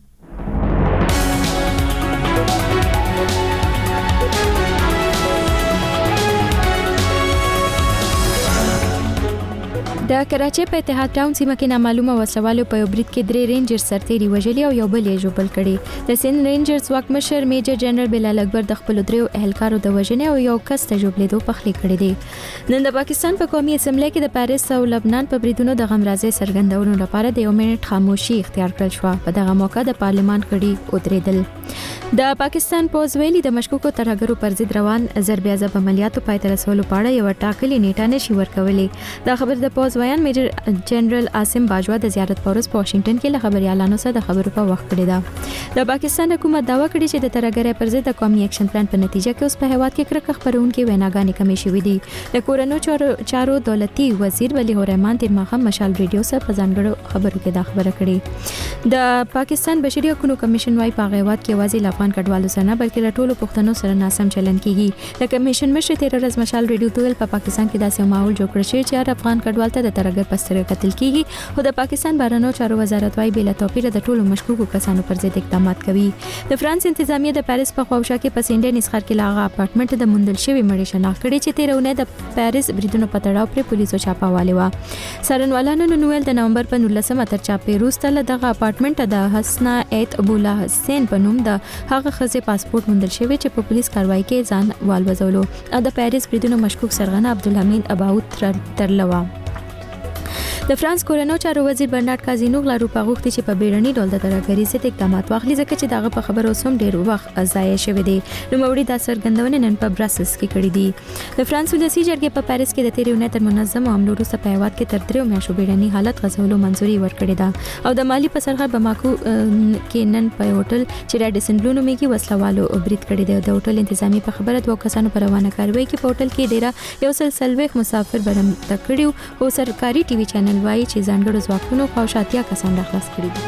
د کراچۍ په اتحاد ټاون سیمه کې نامعلومه وسلوالو په یو برید کې 3 رینجر سرتیري وژلي او یو بل یې ژوبل کړي. د سند رینجرز واکمشر میجر جنرال بلال اکبر د خپل 3 اهلکارو د وژنې او یو کس ته ژوبلیدو پخلی کړی دی. نن د پاکستان په قومي اسمبلی کې د پاریس او لبنان په بریدونو د غمرازۍ څرګندولو لپاره د 1 منټ خاموشي اختیار کړل شو. په دغه موقع د پارلمان کړي ودرېدل. د پاکستان پوز ویلي د مشکوکو ترهګرو پر ضد روان ضرب عضب عملیاتو پای ته رسولو په اړه یو ټاکلې نیټه نشي ورکولې. دا خبر د پوز ویان میجر جنرال عاصم باجوا د زیارت پورس په واشنگټن کې له خبريالانو سره د خبرو په وخت کړی دا. د پاکستان حکومت داوا کړی چې د ترهګرۍ پر ضد د قومي اکشن پلان په نتیجه کې اوس په هیواد کې کرکه خبرونکو ویناګانې کمې شوې دي. د کورونو چارو دولتي وزیر ولی الرحمن تیر ماښام مشال ریډیو سره په ځانګړو خبرو کې دا خبره کړې. د پاکستان بشري حقوقو کمیشن وايي په هیواد کې یوازې افغان کډوالو سره نه بلکې د ټولو پښتنو سره ناسم چلند کیږي. د کمیشن مشر تیر ورځ مشال ریډیو ته په پاکستان کې داسې ماحول جوړ کړی چې هر افغان کډوال ته د ترهګر په سترګه کتل کیږي. خو د پاکستان بهرنیو چارو وزارت وايي بلا توپیر د ټولو مشکوکو کسانو پر ضد اقدامات کوي. د فرانس انتظامیه د پاریس په خواوشا کې په سینډن اسخر کې لاغه اپارټمنټ د موندل شوی مړی شناخت کړي چې تیرونه د پاریس بریدونو په تړاو پر پولیسو چاپاواله و. سرنوالانو نوویل د نومبر په 19 تر چاپې وروسته له دغه اپارټمنټ د حسنا ایت ابولا حسین په نوم د هغه خزې پاسپورت موندل شوی چې په پولیس کاروایی کې ځان والوزولو. د پاریس بریدونو مشکوک سرغنه عبدالحمید اباوت ترلوا. د فرانس کورونو چارو وزیر برنارد کازینو غواړي په غوښتي چې په بیرنی ډول د ترهګری ضد اقدامات واخلي ځکه چې دغه په خبرو سم ډیر وخت ضایع شوی دی. نو موري د سرګندونې نن په براسلز کې کړې دي. د فرانس ولسی جرګې په پاریس کې د تیرونه تر منظم حملو وروسته په هیواد کې تر 3 میاشتو بیرنی حالت غځولو منځوري ورکړې ده. او د مالی په سرحد بماکو کې نن په هوټل چې راډیسن بلو نومي کې وسلوالو برید کړی دی. د هوټل انتظامی په خبره 2 کسانو پر روانه کاروي کې په هوټل کې ډیره یو سلسله مسافر برم تکړیو او سرکاري ټي وي چینل وايي چې ځانګړو ځواکونو خواوشاتیا کسان راخلاص کړي دي.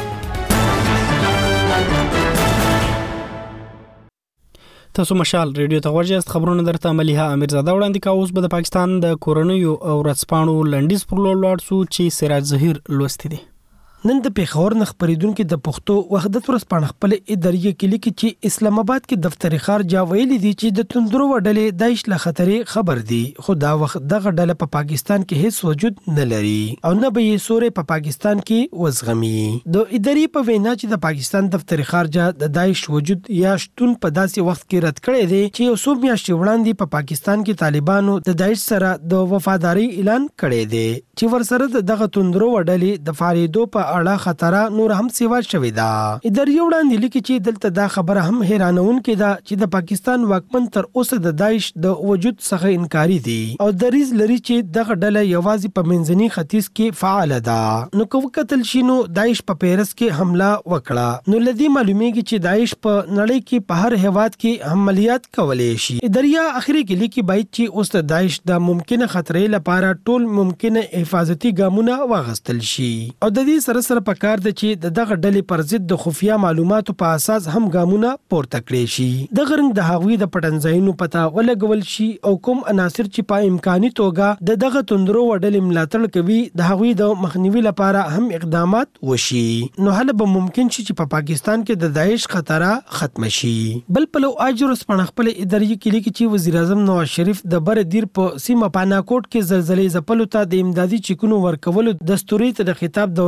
تاسو مشال ریډیو ته ورجاست. خبرونه درته مليحه امیرزاده وړاندې کوي. اوس به د پاکستان د کورونیو او رڅپاڼو لنډیز پر لوړ سو چې سراج ظهیر لوستي دي. نن د پیښور نه خبرېدونکو د پښتو وحدت ورځپاڼه خپل اداري کې لیکي چې اسلام آباد کې دفتر خارجه ویلي دي چې د توندرو وډلې داعش له خطرې خبر دي. خو دا وخت دغه ډله په پاکستان کې هیڅ وجود نه لري او نه به یې سورې په پاکستان کې وزغمي. د اداري په وینا چې د پاکستان دفتر خارجه د داعش وجود یا شتون په داسې وخت کې رد کړی دی چې یو څو میاشتې وړاندې په پاکستان کې طالبانو د داعش سره د وفاداری اعلان کړی دی چې ورسره دغه توندرو وډلې د فاریدو په اړه خطر نور هم سیوا شوی دا. اداري وړاندې لیکي چې دلته دا خبره هم حیرانونکې ده چې د پاکستان واکمن تر اوسه د داعش د وجود څخه انکاري دي او دریز لري چې دغه ډله یوازې په منځني ختیځ کې فعال ده. نو کوم قتل شینو داعش په پیرس کې حمله وکړه نو لدی معلومیږي چې داعش په نړۍ کې په هر هیواد کې عملیات کولای شي. اداریا اخري کې لیکي باید چې اوس د داعش د ممکنه خطرې لپاره ټول ممکنه حفاظتي ګامونه واغستل شي او د دې سره پکار د چې دغه ډلې پر ضد د خفیا معلوماتو په اساس هم ګامونه پورته کړي شي. د غرنګ د هغوی د پټنځایونو پته ولګول شي او کوم عناصر چې په امکاني توګه دغه توندرو وډلې ملاتړ کوي د هغوی د مخنیوي لپاره هم اقدامات وشي. نو هله به ممکن شي چې په پاکستان کې د داعش خطر ختم شي. بل په لو اجر سپڼ خپل اداري کې لیکي چې وزیر اعظم نواز شریف د بر دیر په سیمه پاناکوټ کې زلزلې ځپلو ته د امدادي چکونو ورکولو دستوري ته د خطاب دوران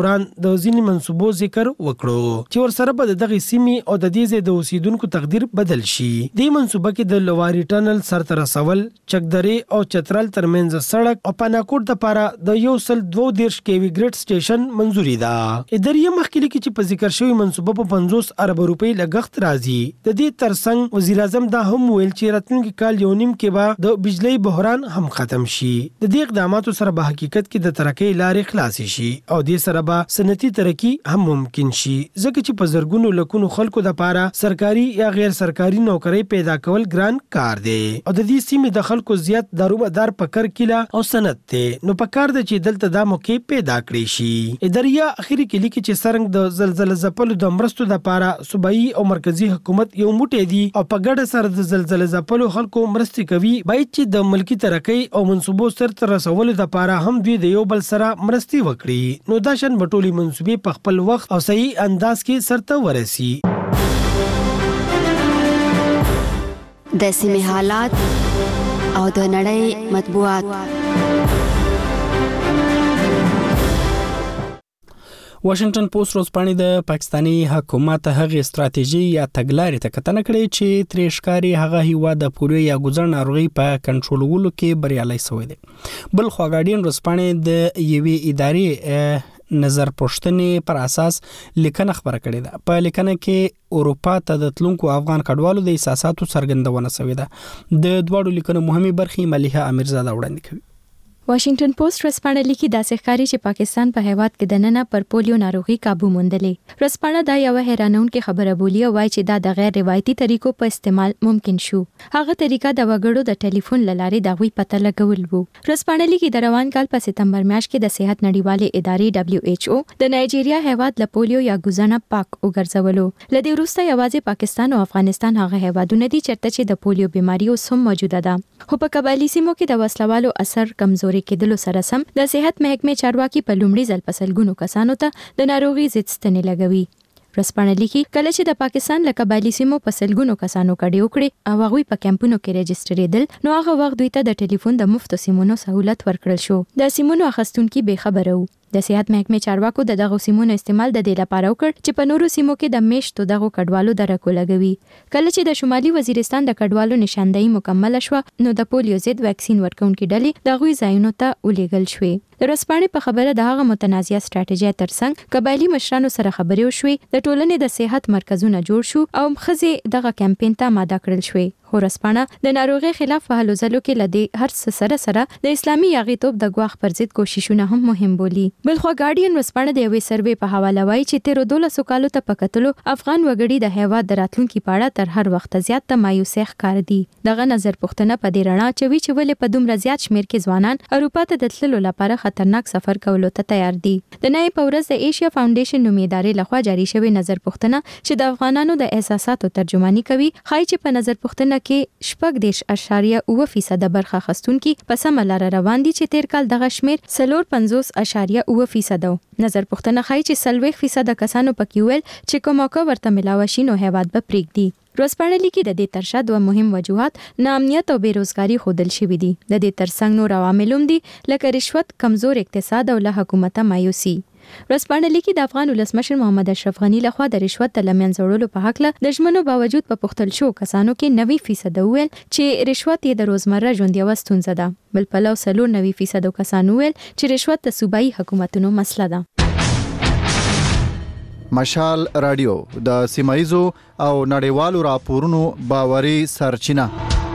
د ځینې منصوبو ذکر وکړو چې ورسره به دغه سیمې او د دې ځای د اوسیدونکو تقدیر بدل شي. دې منصوبه کې د لواري ټنل سرته رسول، چکدرې او چترال ترمنځ سړک او پناکوټ د لپاره د 122 کیوي ګریډ سټیشن منزوري ده. ادارې مخکې لیکي چې په ذکر شوی منصوبه په 50 ارب روپۍ لګښت راځي. د دې ترڅنګ وزیر اعظم دا هم ویل چې راتلونکي کال یو نیم کې به د بجلی بحران هم ختم شي. د دې اقداماتو سره به حقیقت کې د ترقۍ لارې خلاص شي او د سره به صنعتي ترقی هم ممکن شي، ځکه چې په زرګونو لکونو خلکو د لپاره سرکاري یا غیر سرکاري نوکری پیدا کول ګران کار دی او د دې سیمې د خلکو زیات دارومدار پکر کله او صنعت ته نو پکار د چې دلته د موقع پیدا کړی شي. ادارې اخیری کې لیکي چې څنګه د زلزلې ځپلو د مرستو د لپاره صوبایي او مرکزی حکومت یو موټی دي او په ګډه سره د زلزلې ځپلو خلکو مرستې کوي. باید چې د ملکی ترقۍ او منصوبو سره رسولو د لپاره هم دوی د یو بل سره مرستې وکړي. نو دا شن بټولي منصوبې په خپل وخت او صحیح انداز کې سرته ورسي. د سیمې حالات او د نړۍ مطبوعات. واشنگټن پوسټ ورځپاڼې د پاکستاني حکومت هغه استراتیژي یا تګلارې ته کتنه کړې چې ترې ښکاري هغه هیواد د پولیو یا ګوزړ ناروغي په کنټرولولو کې بریالي شوی دی. بل خو ګارډین ورځپاڼې د یوې ادارې نظر پوښتنې پر اساس لیکنه خبره کړې ده. په لیکنه کې اروپا ته د تلونکو افغان کډوالو د احساساتو څرګندونه شوې ده. د دوړو لیکنو مهمه برخې مليحه امیرزاده وړاندې کوي. واشنگټن پوسټ ورځپاڼه لیکي داسې ښکاري چې پاکستان په هیواد کې دننه پر پولیو ناروغي قابو موندلې. ورځپاڼه دا یو حیرانونکې خبره بولی او وايي چې دا د غیر روایتي طریقو په استعمال ممکن شو. هغه طریقه د وګړو د ټلیفون لارې د غوي پته لګول وو. ورځپاڼه لیکي د روان کال په سپتمبر میاشت کې د صحت نړیوالې ادارې WHO د نایجیریا هیواد له پولیو یا ګوزړ پاک وګرځولو. لدې وروسته یوازې پاکستان او افغانستان هغه هیوادونه دي چیرته چې د پولیو بیماری اوس هم موجوده ده. خو په قبایلی سیمو کې د وسلوالو اثر کمزوري کېدلو سره سم د صحت محکمې چارواکي په لومړي ځل په سلګونو کسانو ته د ناروغي ضد ستنې لګوي. ورځپاڼه لیکي کله چې د پاکستان له قبایلی سیمو په سلګونو کسانو کډې وکړي او هغوی په کمپونو کې رجسټریدل نو هغه وخت دوی ته د ټلیفون د مفتو سیمونو سہولت ورکړل شو. د سیمونو اخیستونکو به خبره وو. د صحت محکمې چارواکو د دغه سیمونو استعمال د دې لپاره وکړ چې په نورو سیمو کې د میشتو دغه کډوالو درکو لګوي. کله چې د شمالي وزیرستان د کډوالو نشاندهي مکمل شوه نو د پولیو ضد ویکسین ورکونکو ډلې د غوي ځایونو ته ولېږل شوې. د ورځپاڼې په خبره د هغه متنازعه ستراتیژي ترڅنګ قبایلی مشرانو سره خبرې وشوې، د ټولنې د صحت مرکزونه جوړ شو او مخزي دغه کمپاین ته ماده کړل شوې. خو ورځپاڼه د ناروغي خلاف په هلو ځلو کې لدې هر څه سره د اسلامي یاغیتوب د ګواښ پر ضد کوششونه هم مهم بولي. بلخو ګارډین ورځپاڼه د یوې سروې په حواله وایي چې تیر 12 کالو ته پکتلو افغان وګړي د هیواد د راتلونکي پاړه تر هر وخت زیات مایوسه ښکار دي. دغه نظر پوښتنه په دې رڼا چوي چې ولې په دومره زیات شمیر کې ځوانان اروپا ته د تللو لپاره خطرناک سفر کولو ته تیار دي. د نړۍ په ورځ د ایشیا فاونډیشن نومي ادارې لخوا جاری شوی نظر پوښتنه چې د افغانانو د احساساتو ترجمانی کوي خای چې په نظر پوښتنه کې 4.9% برخه اخیستونکي په سم لار روان دي چې تیر کال دغه شمیر 4.50% نظر پوښتنه خای چې 40% کسانو پکې ویل چې کومه ورته ملاوي شي نو هیواد به پریږدي. ورځپاڼه لیکي د دې ترشا دوه مهم وجوهات ناامنیت او بیروزګاری خودل شوې دي. د دې ترڅنګ نور عوامل هم دي لکه رشوت، کمزور اقتصاد او له حکومت مایوسی. ورځپاڼه لیکي د افغان ولسمشر محمد اشرف غنی لخوا د رشوت د لمنځه وړلو په حق له د ژمنو باوجود په پختل شو کسانو کې 90% ویل چې رشوت یې د روزمره ژوند یو ستونزه ده. بل پلو 90% کسانو ویل چې رشوت د صوبایي حکومتونو مسله ده. مشال رادیو د سیمایزو او نړیوالو راپورونو باوري سرچینه.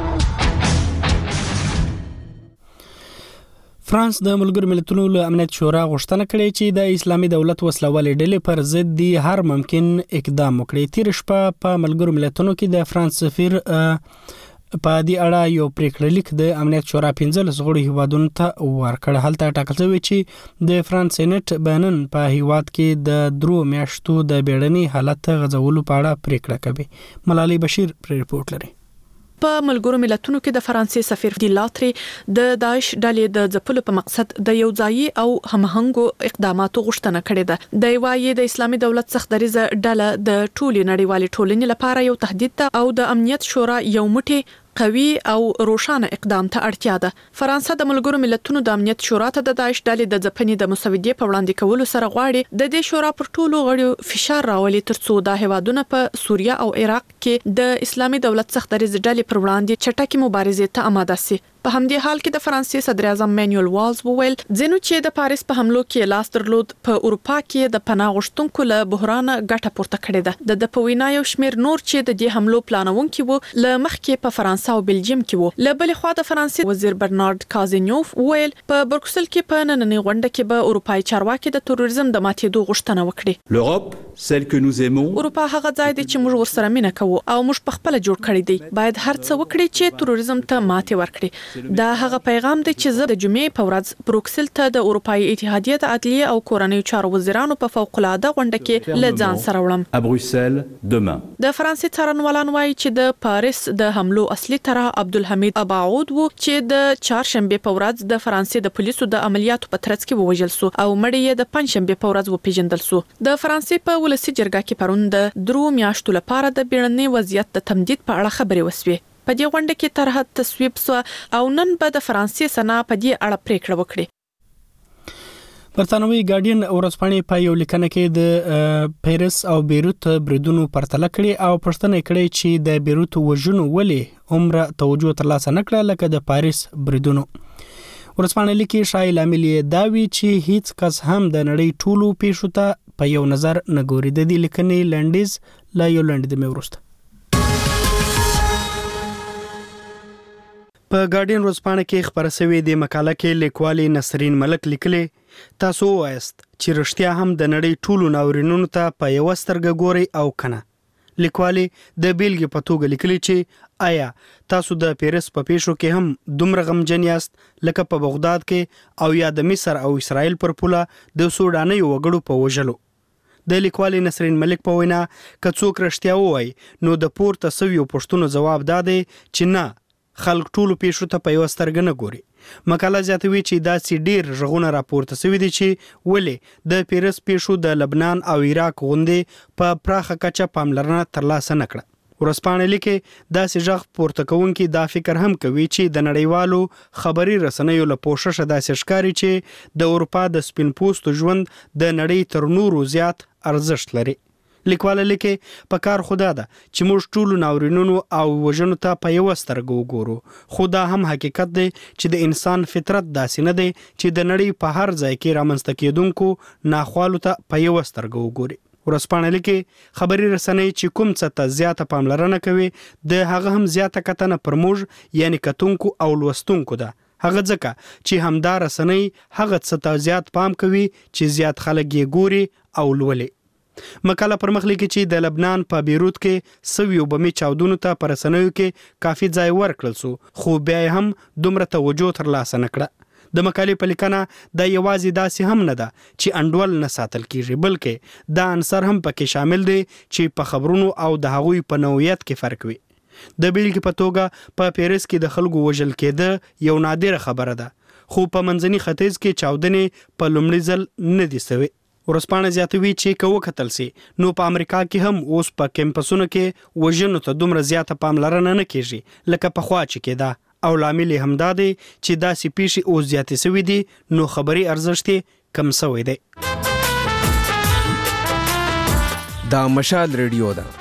فرانس د ملګرو ملتونو له امنیت شورا غوښتنه کړې چې د اسلامي دولت وسلوالې ډلې پر ضد دي هر ممکن اقدام وکړي. تیر شپه په ملګرو ملتونو کې د فرانس سفیر په دې اړه یو پریکړه لیک د امنیت شورا 15 غړو هیوادونو ته ورکړ. هلته ټاکل شوی چې د فرانس سېنات بنن په هیواد کې د 3 میاشتو د بیړني حالت غځولو په اړه پریکړه کوي. ملالۍ بشیر پر ریپورت لري. په ملګرو ملتونو کې د فرانسې سفیر دی لاتری د داعش ډلې د ځپلو په مقصد د یو ځای او هماهنګو اقداماتو غوښتنه کړې ده. د وایي د اسلامي دولت څخه دریزه ډله د ټولې نړیوالې ټولنې لپاره یو تهدید ده او د امنیت شورا یو موټی قوي او روښانه اقدام ته اړتیا ده. فرانسه د ملګرو ملتونو د امنیت شورا ته د داعش ډلې د ځپنې د مسودې په وړاندې کولو سره غواړي د دې شورا پر ټولو غړیو فشار راولي ترڅو د هیوادونو په سوریه او عراق کې د اسلامي دولت څخه د ډلې پر وړاندې چټکې مبارزې ته آماده شي. په همدې حال کې د فرانسې صدر اعظم مانوئل والز وویل ځینو چې د پاریس په حملو کې لاس درلود په اروپا کې د پناه غوښتونکو له بحران ګټه پورته کړې ده. د په وینا یو شمېر نور چې د دې حملو پلانونکي وو له مخکې په فرانسه او بلجیم کې وو. له بلې خوا د فرانسې وزیر برنارد کازینوف وویل په برکسل کې په نننۍ غونډه کې به اروپایي چارواکي د تروریزم د ماتېدو غوښتنه وکړي. l'Europe celle que nous aimons اروپا هغه ځای دی چې موږ ورسره مینه کوو او موږ په خپل جوړ کړی دی. باید هر څه وکړي چې تروریزم ته ماتې ورکړي. دا هغه پیغام دی چې زه د جمعې په ورځ بروکسل ته د اروپایي اتحادیې د عدلیې او کورنیو چارو وزیرانو په فوق العاده غونډه کې له ځان سره وړم. à Bruxelles demain. د فرانسې څارنوالان وایي چې د پاریس د حملو اصلي طرح عبدالحمید اباعود وو چې د چهارشنبه په ورځ د فرانسې د پولیسو د عملیاتو په ترڅ کې ووژل شو او مړی یې د پنځشنبه په ورځ وپیژندل شو. د فرانسې په ولسي جرګه کې پرون د 3 میاشتو لپاره د بیړني وضعیت د تمدید په اړه خبرې وسوې. په دې غونډه کې طرح تصویب شو او نن به د فرانسې سنا په دې اړه پریکړه وکړي. برتانوي ګارډین ورځپاڼې په یو لیکنه کې د پیرس او بیروت بریدونو پرتله کړي او پوښتنه کړې چې د بیروت وژنو ولې عمره توجه ترلاسه نکړه لکه د پاریس بریدونو. ورځپاڼې لیکي شایي لامل یې دا وی چې هیڅ کس هم د نړۍ ټولو پیښو ته په یو نظر نه ګوري. د دې لیکنې لنډیز لا یو لنډیز مې ورسته په ګارډین ورځپاڼه کې خبره شوې د مقاله کې لیکوالي نسرین ملک لیکلې تاسو وایست چې رښتیا هم د نړۍ ټولو ناورینونو ته په یو سترګه ګوري او کنه. لیکوالي د بیلګې په توګه لیکلي چې آیا تاسو د پیرس په پیښو کې هم دومره غمجن یاست لکه په بغداد کې او یا د مصر او اسرائیل پر پوله د سوداني وګړو په وژلو. د لیکوالي نسرین ملک په وینا که څوک رښتیا وایي نو د پورته سویو پوښتنو جواب دادی چې نه خلک ټولو پیښو ته په یو سترګه نه ګوري. مقاله زیاتوي چې داسې ډیر ژغونه راپورته شوي دي چې ولې د پیرس پیښو د لبنان او عراق غوندې په پراخه کچه پاملرنه ترلاسه نه کړه. ورځپاڼې لیکي داسې ژغ پورته کوونکي دا فکر هم کوي چې د نړیوالو خبري رسنیو له پوښښه داسې ښکاري چې د اروپا د سپین پوستو ژوند د نړۍ تر نورو زیات ارزښت لري. لیکواله لیکي په کار خدا ده چې موږ ټولو ناورینونو او وژنو ته په یو سترګه وګورو. خو دا هم حقیقت دی چې د انسان فطرت داسې نه دی چې د نړۍ په هر ځای کې رامنځته کېدونکو ناخوالو ته په یو سترګه وګوري. ورځپاڼه لیکي خبري رسنۍ چې کوم څه ته زیاته پاملرنه کوي د هغه هم زیاته کتنه پر موږ یعنی کتونکو او لوستونکو ده. هغه ځکه چې همدا رسنۍ هغه څه ته زیات پام کوي چې زیات خلک یې ګوري او لولي. مقاله پر مخ لیکي چې د لبنان په بیروت کې سویو بمي چاودنو ته پر رسنیو کې کافي ځای ورکړل شو خو بیا هم دومره توجه ترلاسه نه کړه. د مقالې په لیکنه دا یوازې داسې هم نه ده چې انډول نه ساتل کیږي بلکې دا عنصر هم پکې شامل دی چې په خبرونو او د هغوی په نوعیت کې فرق وي. د بیلګې په توګه په پیرس کې د خلکو وژل کېده یو نادره خبره ده خو په منځني ختیځ کې چاودنې په لومړي ځل نه دي سوي. ورځپاڼه زیاتوي چې که وکتل سي نو په امریکا کې هم اوس په کیمپسونو کې وژنو ته دومره زیاته پاملرنه نه کیږي لکه پخوا چې کېده او لامل هم دا دی چې داسې پیښې اوس زیاتې سوي دي نو خبري ارزښت یې کم سوی دی. دا مشال ریډیو ده.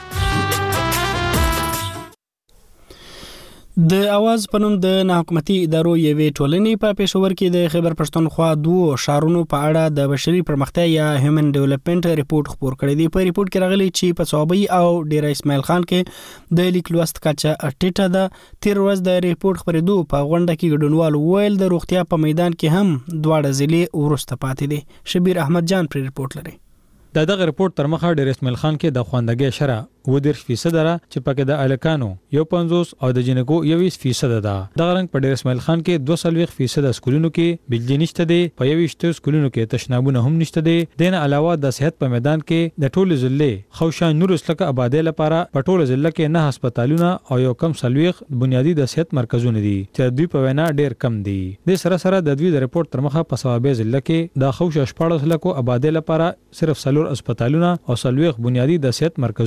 د اواز پنوم د ناحکومتي ادارو یوې ټولنې په پېښور کې د خیبر پښتونخوا 2 ښارونو په اړه د بشري پرمختیا یا هیومن ډیولپمنٹ ریپورت خپور کړی دی. په ریپورت کې راغلي چې په صوابۍ او ډیره اسماعیل خان کې د لیک لوست کچه ټیټه ده. تیر ورځ د ریپورت خبرېدو په غونډه کې ګډونوال وویل د روغتیا په میدان کې هم دواړه ضلع ورسته پاتې دي. شبیر احمد جان پر ریپورت لري. دغه ریپورت تر مخه ډیر اسماعیل خان کې د خواندګۍ شره 20% ده چې پکې د الکانو 51 او د جنکو 21% ده. دغه رنګ په ډیر اسماعیل خان کې 22% سکولونو کې بجلی نشته دي، په 21 سکولونو کې تشنابونه هم نشته دي. دین علاوه د صحت په میدان کې د ټولو ضلع خوشا نور اسلکه آبادی لپاره په ټولو ضلع کې 9 هسپتالونه او یو کم سلويخ بنیادی د صحت مرکزونه دي چې دوی په وینا ډیر کم دي. د سره سره د دوی د ریپورت تر مخه په صوابۍ ضلع کې د خوشا 14 لکو آبادی لپاره صرف سلور هسپتالونه او سلويخ بنیادی د صحت مرکزونه دي.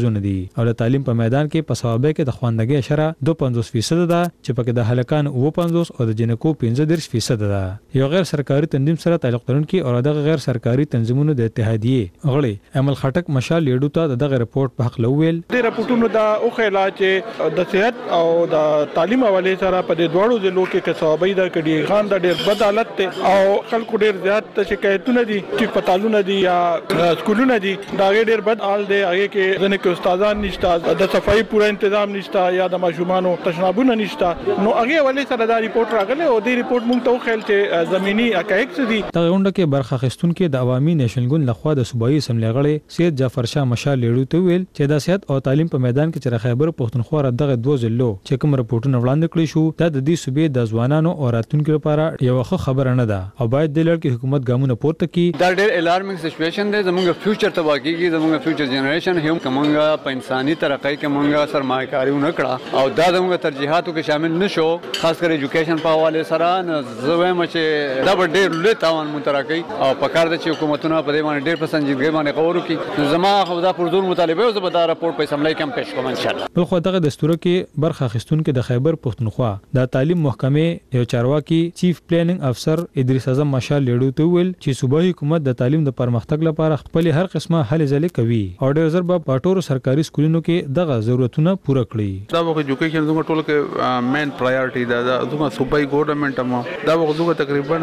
او د تعلیم په میدان کې په ثوابه کې د خواندګۍ شرح 52% ده چې پکې د هلکان 50 او د جنکو 15% ده. یو غیر سرکاري تنظیم سره تعلق لرونکي او دغه غیر سرکاري تنظیمونو د اتحادیه غړي امل خټک مشال لیډو ته دغه رپورت په حق لویل. د رپورټونو دا او خلا چې د صحت او د تعلیم حواله سره په د دوړو ضلعو کې کسبای د کډي خان د ډېر بد حالت ته او خلکو ډېر زیات شکایتونه دي چې پټالونه دي یا سکولونه دي دا ډېر بد حال دی. هغه کې ځنه کې استادان نشته، د صفائی پوره تنظیم نشته یا د ماشومانو تشنابونه نشته. نو هغه ولې سره دا ریپورت راغله او د ریپورت مونږ ته خل چې زميني حقایق څه دي. دغه غونډه کې برخه اخیستونکو د عوامي نېشنل ګوند لخوا د صوبایي اسمبلی غړي سید جعفر شاه مشال لیډو ته ویل چې د سیاست او تعلیم په میدان کې چې خیبر پښتونخوا دغه دوه ضلعو چې کوم رپورټونه وړاندې کړی شو دا د دې صوبې د ځوانانو او راتلونکو لپاره یو ښه خبره نه ده او باید د لړ کې حکومت ګامونه پورته کړي. دا ډېر الارمینګ سچويشن دی. زموږ فیوچر ته واقعي زموږ فیوچر جنریشن هم کومه په انساني ترقۍ کې مونږه سرمایه‌کاري نه کړه او دا زموږ ترجیحاتو کې شامل نشو، خاص کر ایجوکیشن په حواله سره. زه وایم چې دا ډېر لوی تاوان متراکي او په کار د چې حکومتونه په دې باندې ډېر په سنجیدګۍ باندې غور وکړي. زما خو دا پردون مطالبه او زبر دا راپور په اسمبلی کې پیش کوم ان شاء الله. بل خو دغه دستور کې برخه اخیستونکو د خیبر پښتونخوا د تعلیم محکمې یو چارواکي چیف پلانینګ افسر ادریس اعظم مشال لیډو ته ویل چې صوبایي حکومت د تعلیم د پرمختګ لپاره خپل هر قسمه هلې ځلې کوي او ډېر زر په ټولو سرکاري سکولونو کې دغه ضرورتونه پوره کړي. دا وخت ایجوکیشن زموږ ټولو کې مین پرایورټي ده. زموږ صوبایي ګورنمنت هم دا وخت تقریبا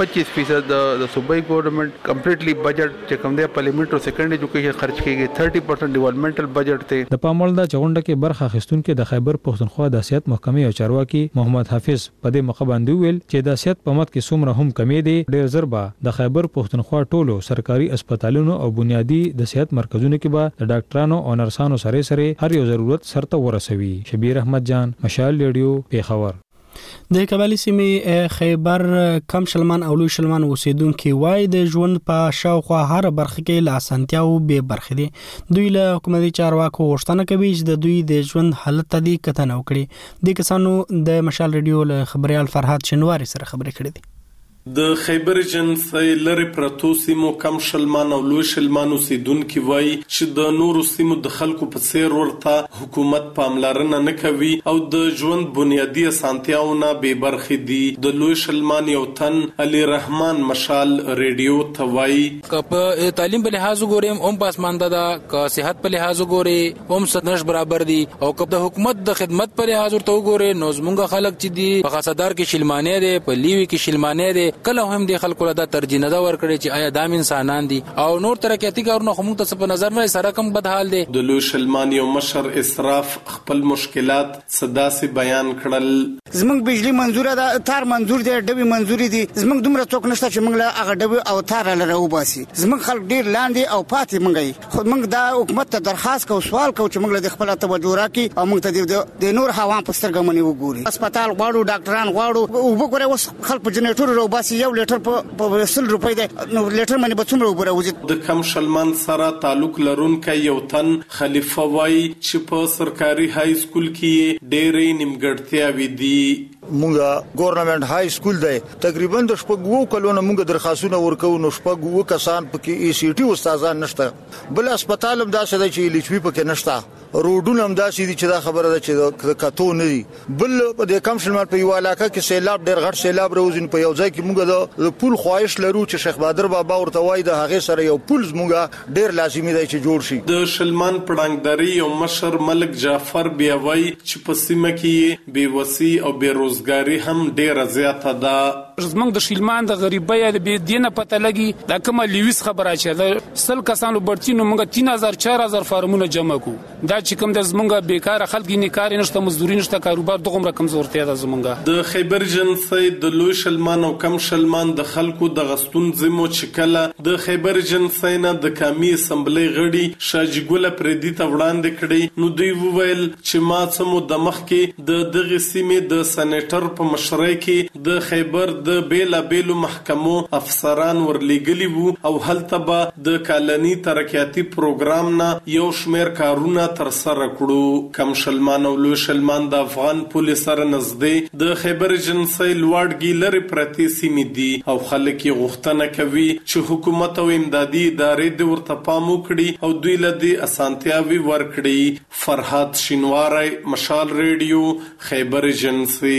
25% د صوبایي ګورنمنت کمپلیټلی بجټ چې کوم دی پارلیمنت او سیکنډ ایجوکیشن خرچ کیږي. 30% ډیولپمنټل بجټ ته د پاموړ د چغونډه کې برخه اخیستونکو د خیبر پښتونخوا د سیاست محکمې او چارواکي محمد حافظ په دې موقع باندې ویل چې د سیاست په مت کې څومره هم کمی دي ډېر زربا د خیبر پښتونخوا ټولو سرکاري هسپتالونو او بنیادی د سیاست مرکزونو کې به د ډاکټرانو او نرسانو سره هر یو ضرورت سرته ورسوي. شبیر احمد جان مشال لیډیو پیښور. د کابل سیمې خیبر کم شلمان او لوی شلمان اوسیدونکو وای د ژوند په شاوخوا هر برخه کې لا اسانتیاو به برخه دي. دوی له حکومتي چارواکو غوښتنه کوي چې د دوی د ژوند حالت ته دي کتنه وکړي. د کسانو د مشال ریډیو له خبريال فرحات شنواری سره خبرې کړې دي. د خیبر جنسي لری پرتو سیمو کم شلمان او لوی شلمان اوسیدونکو وای چې د نورو سیمو د خلکو په څیر ورته حکومت پاملرنه نه کوي او د ژوند بنیادی اسانتیاونه به برخه دي. د لوی شلمان یو تن علي رحمان مشال ریډیو ته وای په تعلیم په لحاظ ګورم هم پاسمانده ده، که صحت په لحاظ ګوري هم سدنش برابر دي او که د حکومت د خدمت په لحاظ ورته وګوري نو زمونږ خلک چې دي په خاصدار کې شلمانه دي، په لیوي کې شلمانه دي، کله هم دي خلکو له ترجیح نه دا ورکړي چې آیا دام انسانان دي او نور ترقیاتي کارونه هم ته په نظر نه سره کم بد حال دي. د لوی شلمان یو مشر اسراف خپل مشکلات صدا سي بیان کړل. زمونږ بجلی منزوره ده، تار منزور دي، ډبي منزوري دي. زمونږ دومره څوک نشته چې موږ له هغه ډبي او تار لره وباسي. زمونږ خلک ډیر لاندې او پاتې منګي. خو موږ دا حکومت ته درخواست کوو، سوال کوو چې موږ له خپل توجه راکړي او موږ ته د نور هوا په سترګې منی وګوري. هسپتال غواړو، ډاکټران غواړو، او وګوره اوس خلک په جنریټور وباسي. یو لیټر په 100 روپۍ ده، نو لیټر باندې به څومره وګوره وځي. د کم شلمان سره تعلق لرونکي یو تن خلیفہ وای چې په سرکاري های سکول کې ډېرې نیمګړتیاوې دي. مونږه ګورنمنت های سکول دی، تقریبا د شپږو کلونو مونږ درخواستونه ورکو، نو شپږو کسان پکې ای سی ټي استادان نشته. بل هسپتال هم داسې دی چې لیچوي پکې نشته. روډونه هم داسې دي چې دا خبره ده چې کتو نه دي. بل په دې کم شلمان په یو علاقه کې سیلاب ډېر غټ سیلاب راوځي. په یو ځای کې مونږ د پول خواهش لرو چې شیخ بادر بابا ورته وای د هغه سره یو پول مونږه ډېر لازمي دی چې جوړ شي. د شلمان پړنګداري او مشر ملک جعفر بیا وای چې په سیمه کې بیوسی او بیروزګاری هم ډېر زیاته ده. زمونږ د شلمان د غریبۍ د بې دینه پته لګي دا کومه لیویس خبره چې د 100 کسانو برتی نو موږ 3000 4000 فارمونه جمع کو. دا چې کوم د زمونږ بیکاره خلک نه کار نشته، مزدوري نشته، کاروبار دغه رقم زورتیا ده. زمونږ د خیبر جنسي د لوی شلمان او کم شلمان د خلکو د غستون زمو چې کله د خیبر جنسي نه د قومي اسمبلی غړي شاجي ګل پردي ته وړاندې کړي نو دوی وویل چې ما څمو د مخ کې د دغه سیمې د سېنیټر په مشرۍ کې د خیبر د بیلا بیلو محکمو افسران ورلېګلی وو او هلته به د کالني ترقیاتي پروګرام نه یو شمیر کارونه تر تر سره کړو. کم شلمان او لوی شلمان د افغان پولیس سره نږدې د خیبر ایجنسۍ لوړګي لري پرتې سیمې دي او خلک یې غوښتنه کوي چې حکومت او امدادي ادارې د ورته پام وکړي او دوی له دې اسانتیاوي ورکړي. فرحات شینواری، مشال ریډیو، خیبر ایجنسۍ.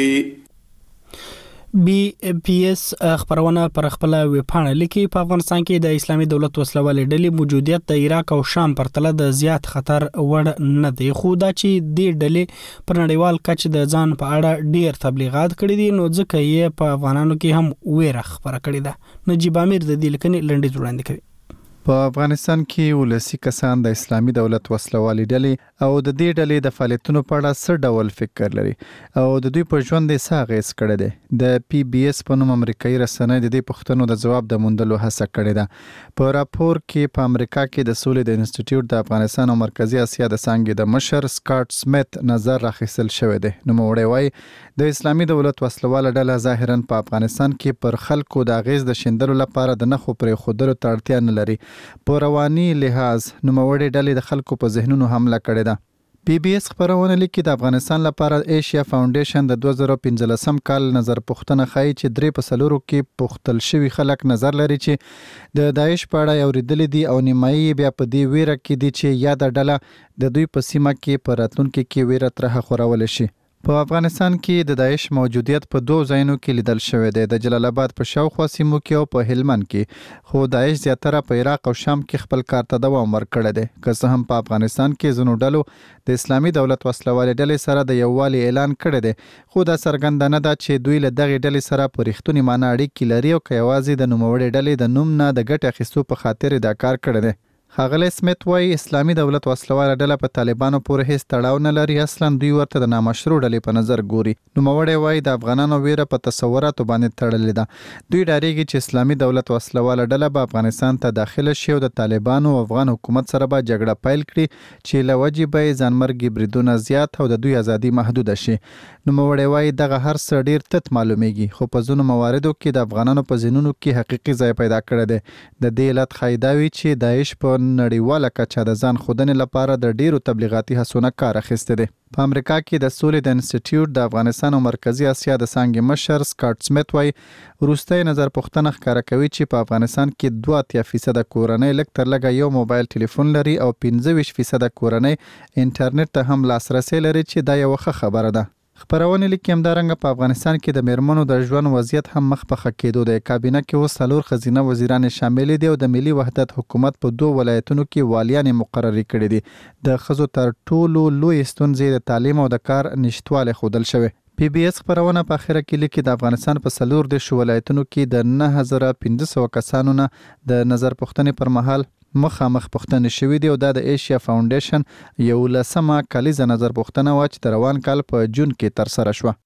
BPS خبرونه پر خپل ویبپاڼه لیکي په افغانستان کې د اسلامي دولت وسلوالې ډلې موجودیت د عراق او شام پر تله د زیات خطر وړ نه دی، خو دا چې د ډلې پر نړیوال کچ د ځان په اړه ډیر تبلیغات کړي دي نو ځکه یې په افغانانو کې هم ویره خبره کړې ده. نجیب امیر د دې لیکنې لنډیز وړاندې کوي. په افغانستان کې ولسی کسان د اسلامي دولت وسلوالې ډلې او د دې ډلې د فعالیتونو په اړه څه ډول فکر لري او د دوی په ژوند یې څه اغیز کړی دی. د PBS په نوم امریکایي رسنۍ د دې پوښتنو د ځواب د موندلو هڅه کړې ده. په راپور کې په امریکا کې د سولې د انسټیټیوټ د افغانستان او مرکزی اسیا د څانګې د مشر سکاټ سمیت نظر راخیستل شوی دی. نوموړی وایي د اسلامي دولت وسلواله ډله ظاهرا په افغانستان کې پر خلکو د اغیز د شیندلو لپاره د نخو پرې خودلو ته اړتیا نه لري. په رواني لحاظ نوموړي ډلې د خلکو په ذهنونو حمله کړې ده. PBS خبرونه لیکي د افغانستان لپاره ایشیا فاونډیشن د 2015 کال نظر پوښتنه ښایي چې 3 کې پوښتل شوي خلک نظر لري چې د داعش په اړه اوریدلي دي او نیمایي بیا په دې ویره کې دي چې یا د ډله د دوی په سیمه کې په راتلونکي کې ویره ترخه خورول شي. په افغانستان کې د داعش موجودیت په 2 ځایونو کې لیدل شوی دی، د جلال آباد په شاوخوا سیمو کې او په هلمند کې، خو داعش زیاتره په عراق او شام کې خپل کار ته دوام ورکړی دی. که څه هم په افغانستان کې ځینو ډلو د اسلامي دولت وسلوالې ډلې سره د یووالي اعلان کړی دی، خو دا څرګنده نه ده چې دوی له دغې ډلې سره په رښتونې معنا اړیکې لري او که یوازې د نوموړې ډلې د نوم نه د ګټې اخیستو په خاطر دا کار کړی دی. ښاغلی سمیت وایي اسلامي دولت وسلواله ډله په طالبانو پورې هیڅ تړاو نه لري، اصلا دوی ورته د نامشروع ډلې په نظر ګوري. نوموړی وایي د افغانانو ویره په تصوراتو باندې تړلې ده. دوی ډاریږي چې اسلامي دولت وسلواله ډله به افغانستان ته داخله شي او د طالبانو او افغان حکومت سره به جګړه پیل کړي چې له وجې به یې ځانمرګي بریدونه زیات او د دوی ازادي محدوده شي. نوموړی وایي دغه هر څه ډیر تت معلومیږي، خو په ځینو مواردو کې د افغانانو په ذهنونو کې حقیقي ځای پیدا کړی دی. د دې علت ښایي دا وي چې داعش په نړیواله کچه د ځان ښودنې لپاره د ډیرو تبلیغاتي هڅو نه کار اخیستی دی. په امریکا کې د سولې د انسټیټیوټ د افغانستان او مرکزی اسیا د څانګې مشر سکاټ سمیت وایي وروستی نظر پوښتنه ښکاره کوي چې په افغانستان کې 82% کورنۍ لږ تر لږه یو موبایل ټلیفون لري او 25% کورنۍ انټرنیټ ته هم لاسرسی لري چې دا یوه ښه خبره ده. خبرونه لیکي همدارنګه په افغانستان کې د میرمنو د ژوند وضعیت هم مخ په ښه کېدو دی. کابینه کې اوس 4 ښځینه وزیران شامل دي او د ملي وحدت حکومت په 2 ولایتونو کې والیانې مقررې کړې دي. د ښځو تر ټولو لوی ستونزې د تعلیم او د کار نشتوالی ښودل شوی. PBS خبرونه په اخره کې لیکي د افغانستان په 4 ولایتونو کې د 9500 کسانو نه د نظر پوښتنې پر مهال مخامخ پوښتنې شوې دي او دا د ایشیا فاونډیشن 11مه کلیزه نظر پوښتنه وه چې د روان کال په جون کې ترسره شوه.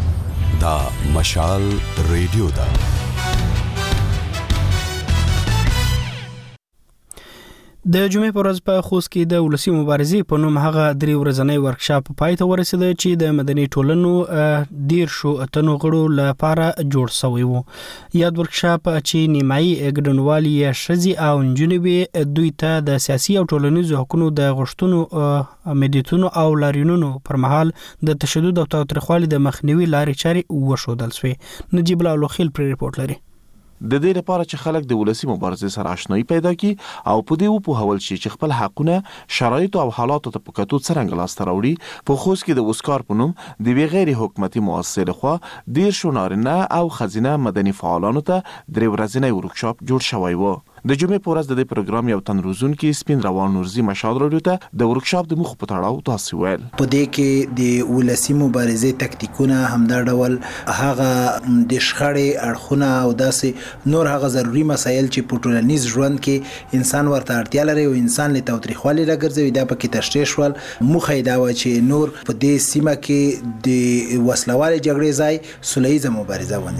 دا مشال ریډیو ده. د جمعې پر ورځ په خوست کې د ولسی مبارزې په نوم هغه 3 ورځنی ورکشاپ پای ته ورسید چې د مدني ټولنو 13 تنو غړو لپاره جوړ شوی وو. یاد ورکشاپ چې نیمایي ګډونوالي شذي او جنوبي دوی ته د سیاسي او ټولنیزو حقوقو د غوښتنو امیدونو او لاریونونو پر مهال د تشدد او تاوتریخوالي د مخنیوي لارې چارې وښودل شوې. نجیب الله لوخیل پر ریپورت لري. د دې لپاره چې خلک د ولسی مبارزې سره آشنایی پیدا کړي او په دې وپوهول شي چې خپل حقونه، شرایط او حالات ته په کتو څرنګه لاسته راوړي، په خوست کې د وسکار په نوم د غیر حکومتي مؤسسې لخوا 13 نارینه او ښځینه مدني فعالانو ته 3 ورځنی ورکشاپ جوړ شوی و. د جمعې په ورځ د دې پروګرام یو تن روزونکي سپین روان نورزي مشال راډیو ته د ورکشاپ د مخ په تړاو تاسو ویل. په دې کې د ولسی مبارزې تکتیکونه همدا ډول هغه د شخړې اړخونه او داسې نور هغه ضروري مسایل چې په ټولنیز ژوند کې انسان ورته اړتیا لري او انسان له تاوتریخوالي راګرځوي دا پکې تشریح شول. موخه دا و چې نور په دې سیمه کې د وسلوالې جګړې ځای سوله ییزه مبارزه ونیسي.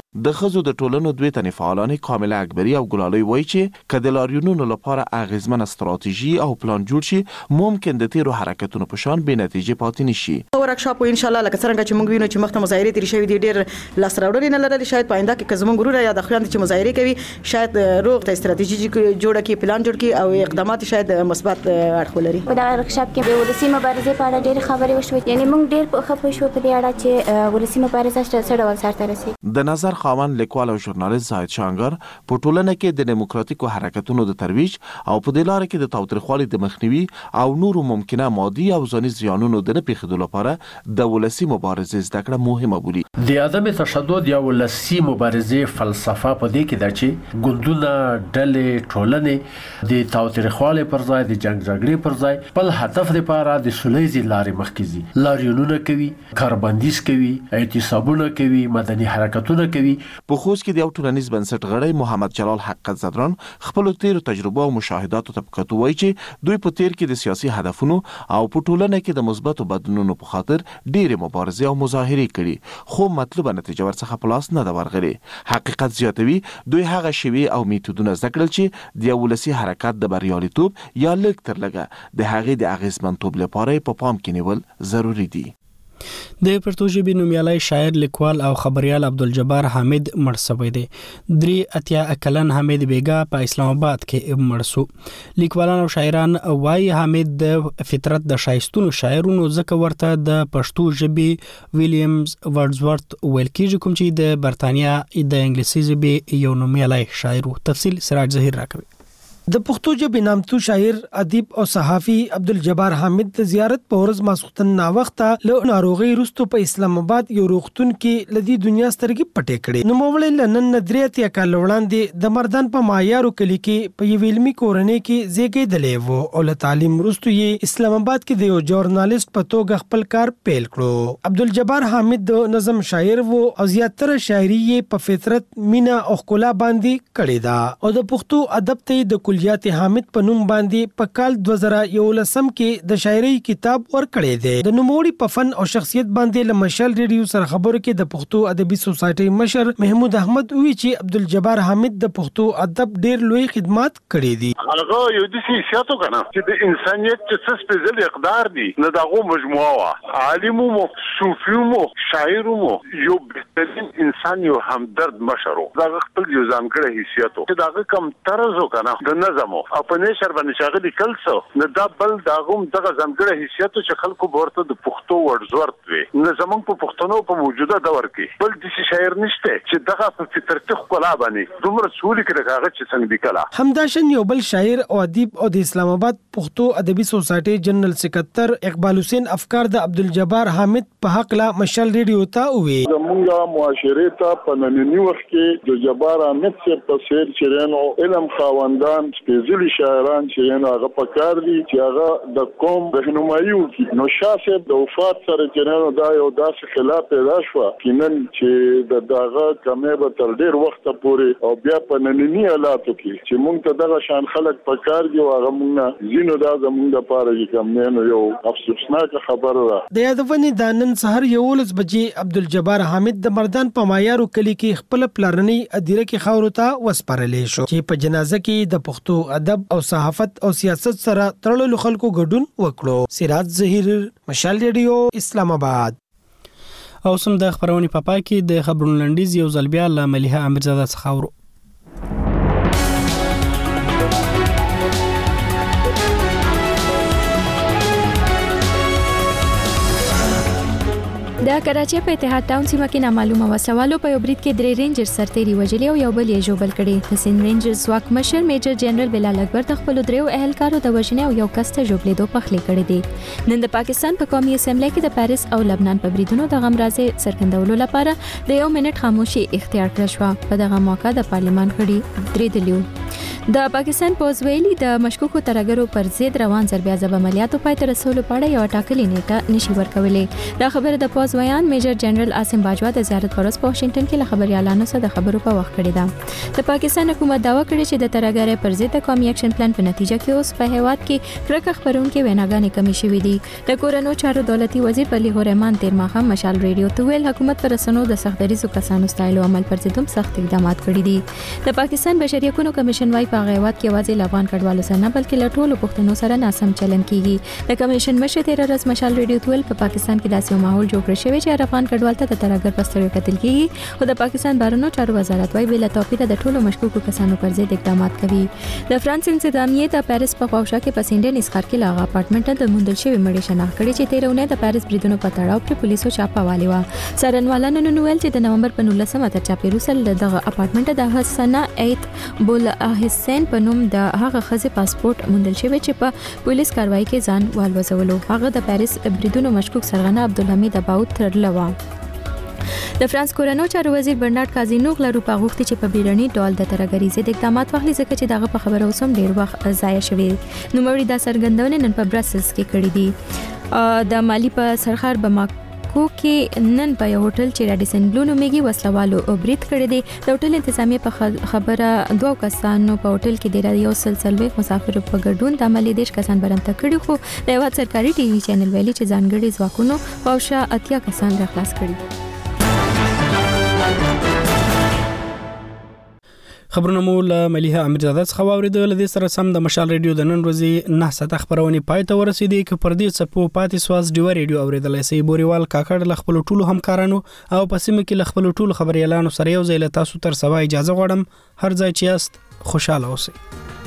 د خزو د ټولنو دوی تنې فعالان کامله اکبری او ګلالي وایي چې کله لاریونونو لپاره اغیزمن استراتیژي او پلان جوړ شي ممکن د تیرو حرکتونو په شان به نتیجه پاتې نشي. ورکشاپ ان شاء الله لکه څنګه چې موږ وینو چې مخته مظاهره تیر شوی دي ډیر لاس راوړل نه لري شاید پاینده کې زموږ ګرور یا د خويند چې مظاهره کوي شاید روغ ته استراتیژي جوړه کی پلان جوړ کی او اقدامات شاید مثبت اړخ ولري. په دا ورکشاپ کې د ولسی مبارزې په اړه ډېر خبرې وشوې یعنی موږ ډېر په خپل شو په دې اړه چې ولسی مبارزه څه ډول سره رسي. د نظر خاوند لیکوال او ژورنالیست زاهد شانګر په ټولنه کې د دیموکراتیکو حرکتونو د ترویج او په دې لار کې د تاوتریخوالي د مخنیوي او نورو ممکنه مادي او ځاني زیانونو د نه پیښېدو لپاره د ولسی مبارزې زده کړه مهمه بولي. د عدم تشدد یا ولسی مبارزې فلسفه په دې کې ده چې ګوندونه ډلې ټولنې د تاوتریخوالي پر ځای د جنگ جګړې پر ځای بل هدف لپاره د سولېزي لارې مخکې ځي لاریونونه کوي کاربندیز کوي اعتصابونه کوي مدني حرکتونه کوي. په خوست کې د یو ټولنیز بنسټ غړی محمد جلال حقیقت زدران خپل تیر تجربه او مشاهداتو ته پکاتو وایي چې دوی په تیر کې د سیاسي هدفونو او په ټولنه کې د مثبتو بدلونونو په خاطر ډېرې مبارزې او مظاهرې کړي خو مطلوبه نتیجه ورڅخه په لاس نه ده ورغلې. حقیقت زیاتوي دوی هغه شیوې او میتودونه زده کړل چې د ولسی حرکت د بریالیتوب یا لږ تر لږه د هغې د اغیزمنتوب لپاره په پام کې نیول ضروری دي. د پښتو ژبې نومیالی شاعر لیکوال او خبريال عبدالجبار حامد مړ شوی دی. 83 کلن حامد بیگا په اسلام آباد کې مړ شو. لیکوالان او شاعران وايي حامد د فطرت د شایستونو شاعرونو ځکه ورته د پښتو ژبې ویلیامز ورډزورث ویل کېږي کوم چې د برتانیا د انګلیسي ژبې یو نومیالی شاعر. تفصیل سراج ظهیر راکوي. د پښتو ژبې نامتو شاعر ادیب او صحافي عبدالجبار حامد د زیارت په ورځ ماسختن نا وخته له ناروغي وروسته په اسلام آباد یو روغتون کې لدی دنیا سترګې پټې کړې. نو موړل لنن ندریاتیا کال وړاندې د مردان په مایارو کلی کې په یو علمي کورنۍ کې زیږیدلې وو او له تعلیم وروسته یې اسلام آباد کې د یو ژورنالیست په توګه خپل کار پیل کړو. عبدالجبار حامد د نظم شاعر وو او زیاتره شاعري یې په فطرت مینا او ښکلا باندې کړې ده او د پښتو ادب ته د کلیات حامد په نوم باندې په کال 2011 کې د شاعري کتاب ورکړی دی. د نوموړي په فن او شخصیت باندې له مشال ریډیو سره خبرو کې د پښتو ادبي سوسایټي مشر محمود احمد وی چې عبدالجبار حامد د پښتو ادب ډېر لوی خدمات کړې دي. هغه یو د سیاستو کنه چې د انسانيت چې څه سپېڅل اقدار دي نه دغه مجموعه وا عالم مو صوفي مو شاعر مو یو بهترین انسان یو همدرد مشرو دغه خپل یو ځانګړی حیثیت چې دغه کم طرز وکنه د نظم او په نشر باندې شاغلي کلسو نه دا بل داغم دغه ځانګړی حیثیت چې خلکو ورته د پښتو ورډزورث وي نه زمونږ په پښتنو په موجوده دور کې بل د شاعر نشته چې دغه په فطرتي ښکلا باندې دومره سولې کې هغه چې څنګه لیکلا. همداشن یو بل شاعر او ادیب او د اسلام آباد پښتو ادبي سوسایټي جنرال سکرټر اقبال حسین افکار د عبدالجبار حامد په حق لا مشال ریډیو ته وی. زمونږه معاشره ته په نننی وخت کې د جبار حامد څخه په سیر چرینو علم خاوندان ځلي شاعران چې نه هغه پکار دي چې هغه د قوم رهنمایي وکړي. نو شاسب د وفات سره جنانو دا یو داسې خلاف پیدا شو کینن چې دغه کمې به تر ډیر وخت پورې او بیا په نننی حالاتو کې چې مونږ ته دغه شان خلک پکار دي او هغه مونږ زینو دا زمونږ لپاره یې کم نه یو افسوسناک خبره ده. د یادونې د نن سحر 11 بجې عبدالجبار حامد د مردان په مایارو کلی کې خپل پلرنی ادیره کې خاورو ته وسپارلې شو چې په جنازه کې د پښتو ادب او صحافت او سیاست سره تړلو خلکو ګډون وکړو. سراج ظهیر مشال ریډیو اسلام آباد. او سم د خبرونې په پای کې د خبرونو لنډیز یو ځل بیا له ملیحه امیرزاده څخه اورو. د کراچۍ په اتحاد ټاون سیمه کې نامعلومه وسوالو په یو برید کې 3 رینجر سرتېري وژلي او یو بل یې ژوبل کړي. د سین رینجرز ځواک مشر میجر جنرال بلال اکبر د خپل دریو اهلکارو د وژنې او یو کس ته ژوبلېدو پخلی کړي دي. نن د پاکستان په قومي اسمبلی کې د پاریس او لبنان په بریدونو د غمرازۍ څرګندولو لپاره د 1 منټ خاموشي اختیار کړه شو. په دغه موقع د پارلمان غړي درېدلیو. د پاکستان پوز ویلي د مشکوکو ترګرو پر ضد روان ضربې عملیاتو پای ته رسولو په اړه یو ټاکلې نیټه نشي ورکولې. دا خبره د پوز سویان میجر جنرال عاصم باجوا د زیارت پرس په واشنگټن کې له خبريالانو سره د خبرو په وخت کړی دا د پاکستان حکومت داوا کړی چې د ترګری پر ضد قومي اکشن پلان په نتیجه کې اوس په هیواد کې کرکه خبرونکو ویناګانې کمی شوې دي د کورونو چارو دولتي وزیر ولی هورمان تیر ماښام مشال ریډیو ته ویل حکومت پر رسنو د سختدریزو کسانو ستایلو عمل پر ضد سخت اقدامات کړي دي د پاکستان بشري حقوقو کمیشن وايي په هیواد کې واځي افغان کډوالو سره نه بلکې له ټولو پښتنو سره ناسم چلن کیږي د کمیشن مشر تیر ورځ مشال ریډیو ته ویل په پاکستان کې داسې ماحول جوړ کړی شوی چې افغان کډوال ته د ترګر پستر قتل کیږي او د پاکستان بهرنیو چارو وزارت وايي بل توپیر د ټولو مشکوکو کسانو پر ضد اقدامات کوي د فرانس انتظامیه د پاریس په خواوشا کې پسندن اسخار کې لاغه اپارټمنټ د موندل شوی مړی شناخت کړي چې تیرونه د پاریس بریدونو په تړاو پر پولیسو چاپاوالي و سرنوالانو نن ویل چې د نومبر په 19 تر چاپیروسل دغه اپارټمنټ د حسنه ایت بول حسین په نوم د هغه خزي پاسپورت موندل شوی چې په پولیس کاروایی کې ځان والوزولو هغه د پاریس بریدونو مشکوک سرغنه عبدالحمید اباوت ترلوا د فرانس کورونو چارو وزیر برنارد کازینوغ له روپا غوښتي چې په بیرنی ډول د ترګری ضد اقدامات واخلي ځکه چې دغه په خبره اوسم ډیر وخت ضایع شوی نو مړی د سرګندونې نن په براسلز کې کړی دي د مالی په سرخار بماکو کې نن په یو هوټل چې راډیسن بلو نومېږي وسلوالو برید کړی دی د هوټل انتظامیه په خبره دوه کسانو په هوټل کې ډیر یو سلسله مسافر په ګډون د عملی دیش کسان برمته کړي خو د یو سرکاري ټي وي چینل ویلي چې ځانګړي ځواکونو پوښه اتیا کسان را خلاص کړي خبرونه مو له مليحه امیرزاده څخه واوریدل د سره سم د مشال ریډیو د نن ورځې 9 ساعت خبرونه پای ته ورسېدي ک پر دې څپو پاتې سواز ډیو ریډیو اوریدلای سي بوريوال کاکړ ل خپل ټولو همکارانو او پسمه کې ل خپل ټولو خبريالانو سره یو ځای له تاسو تر سبا اجازه غواړم هر ځای چې یاست خوشاله اوسئ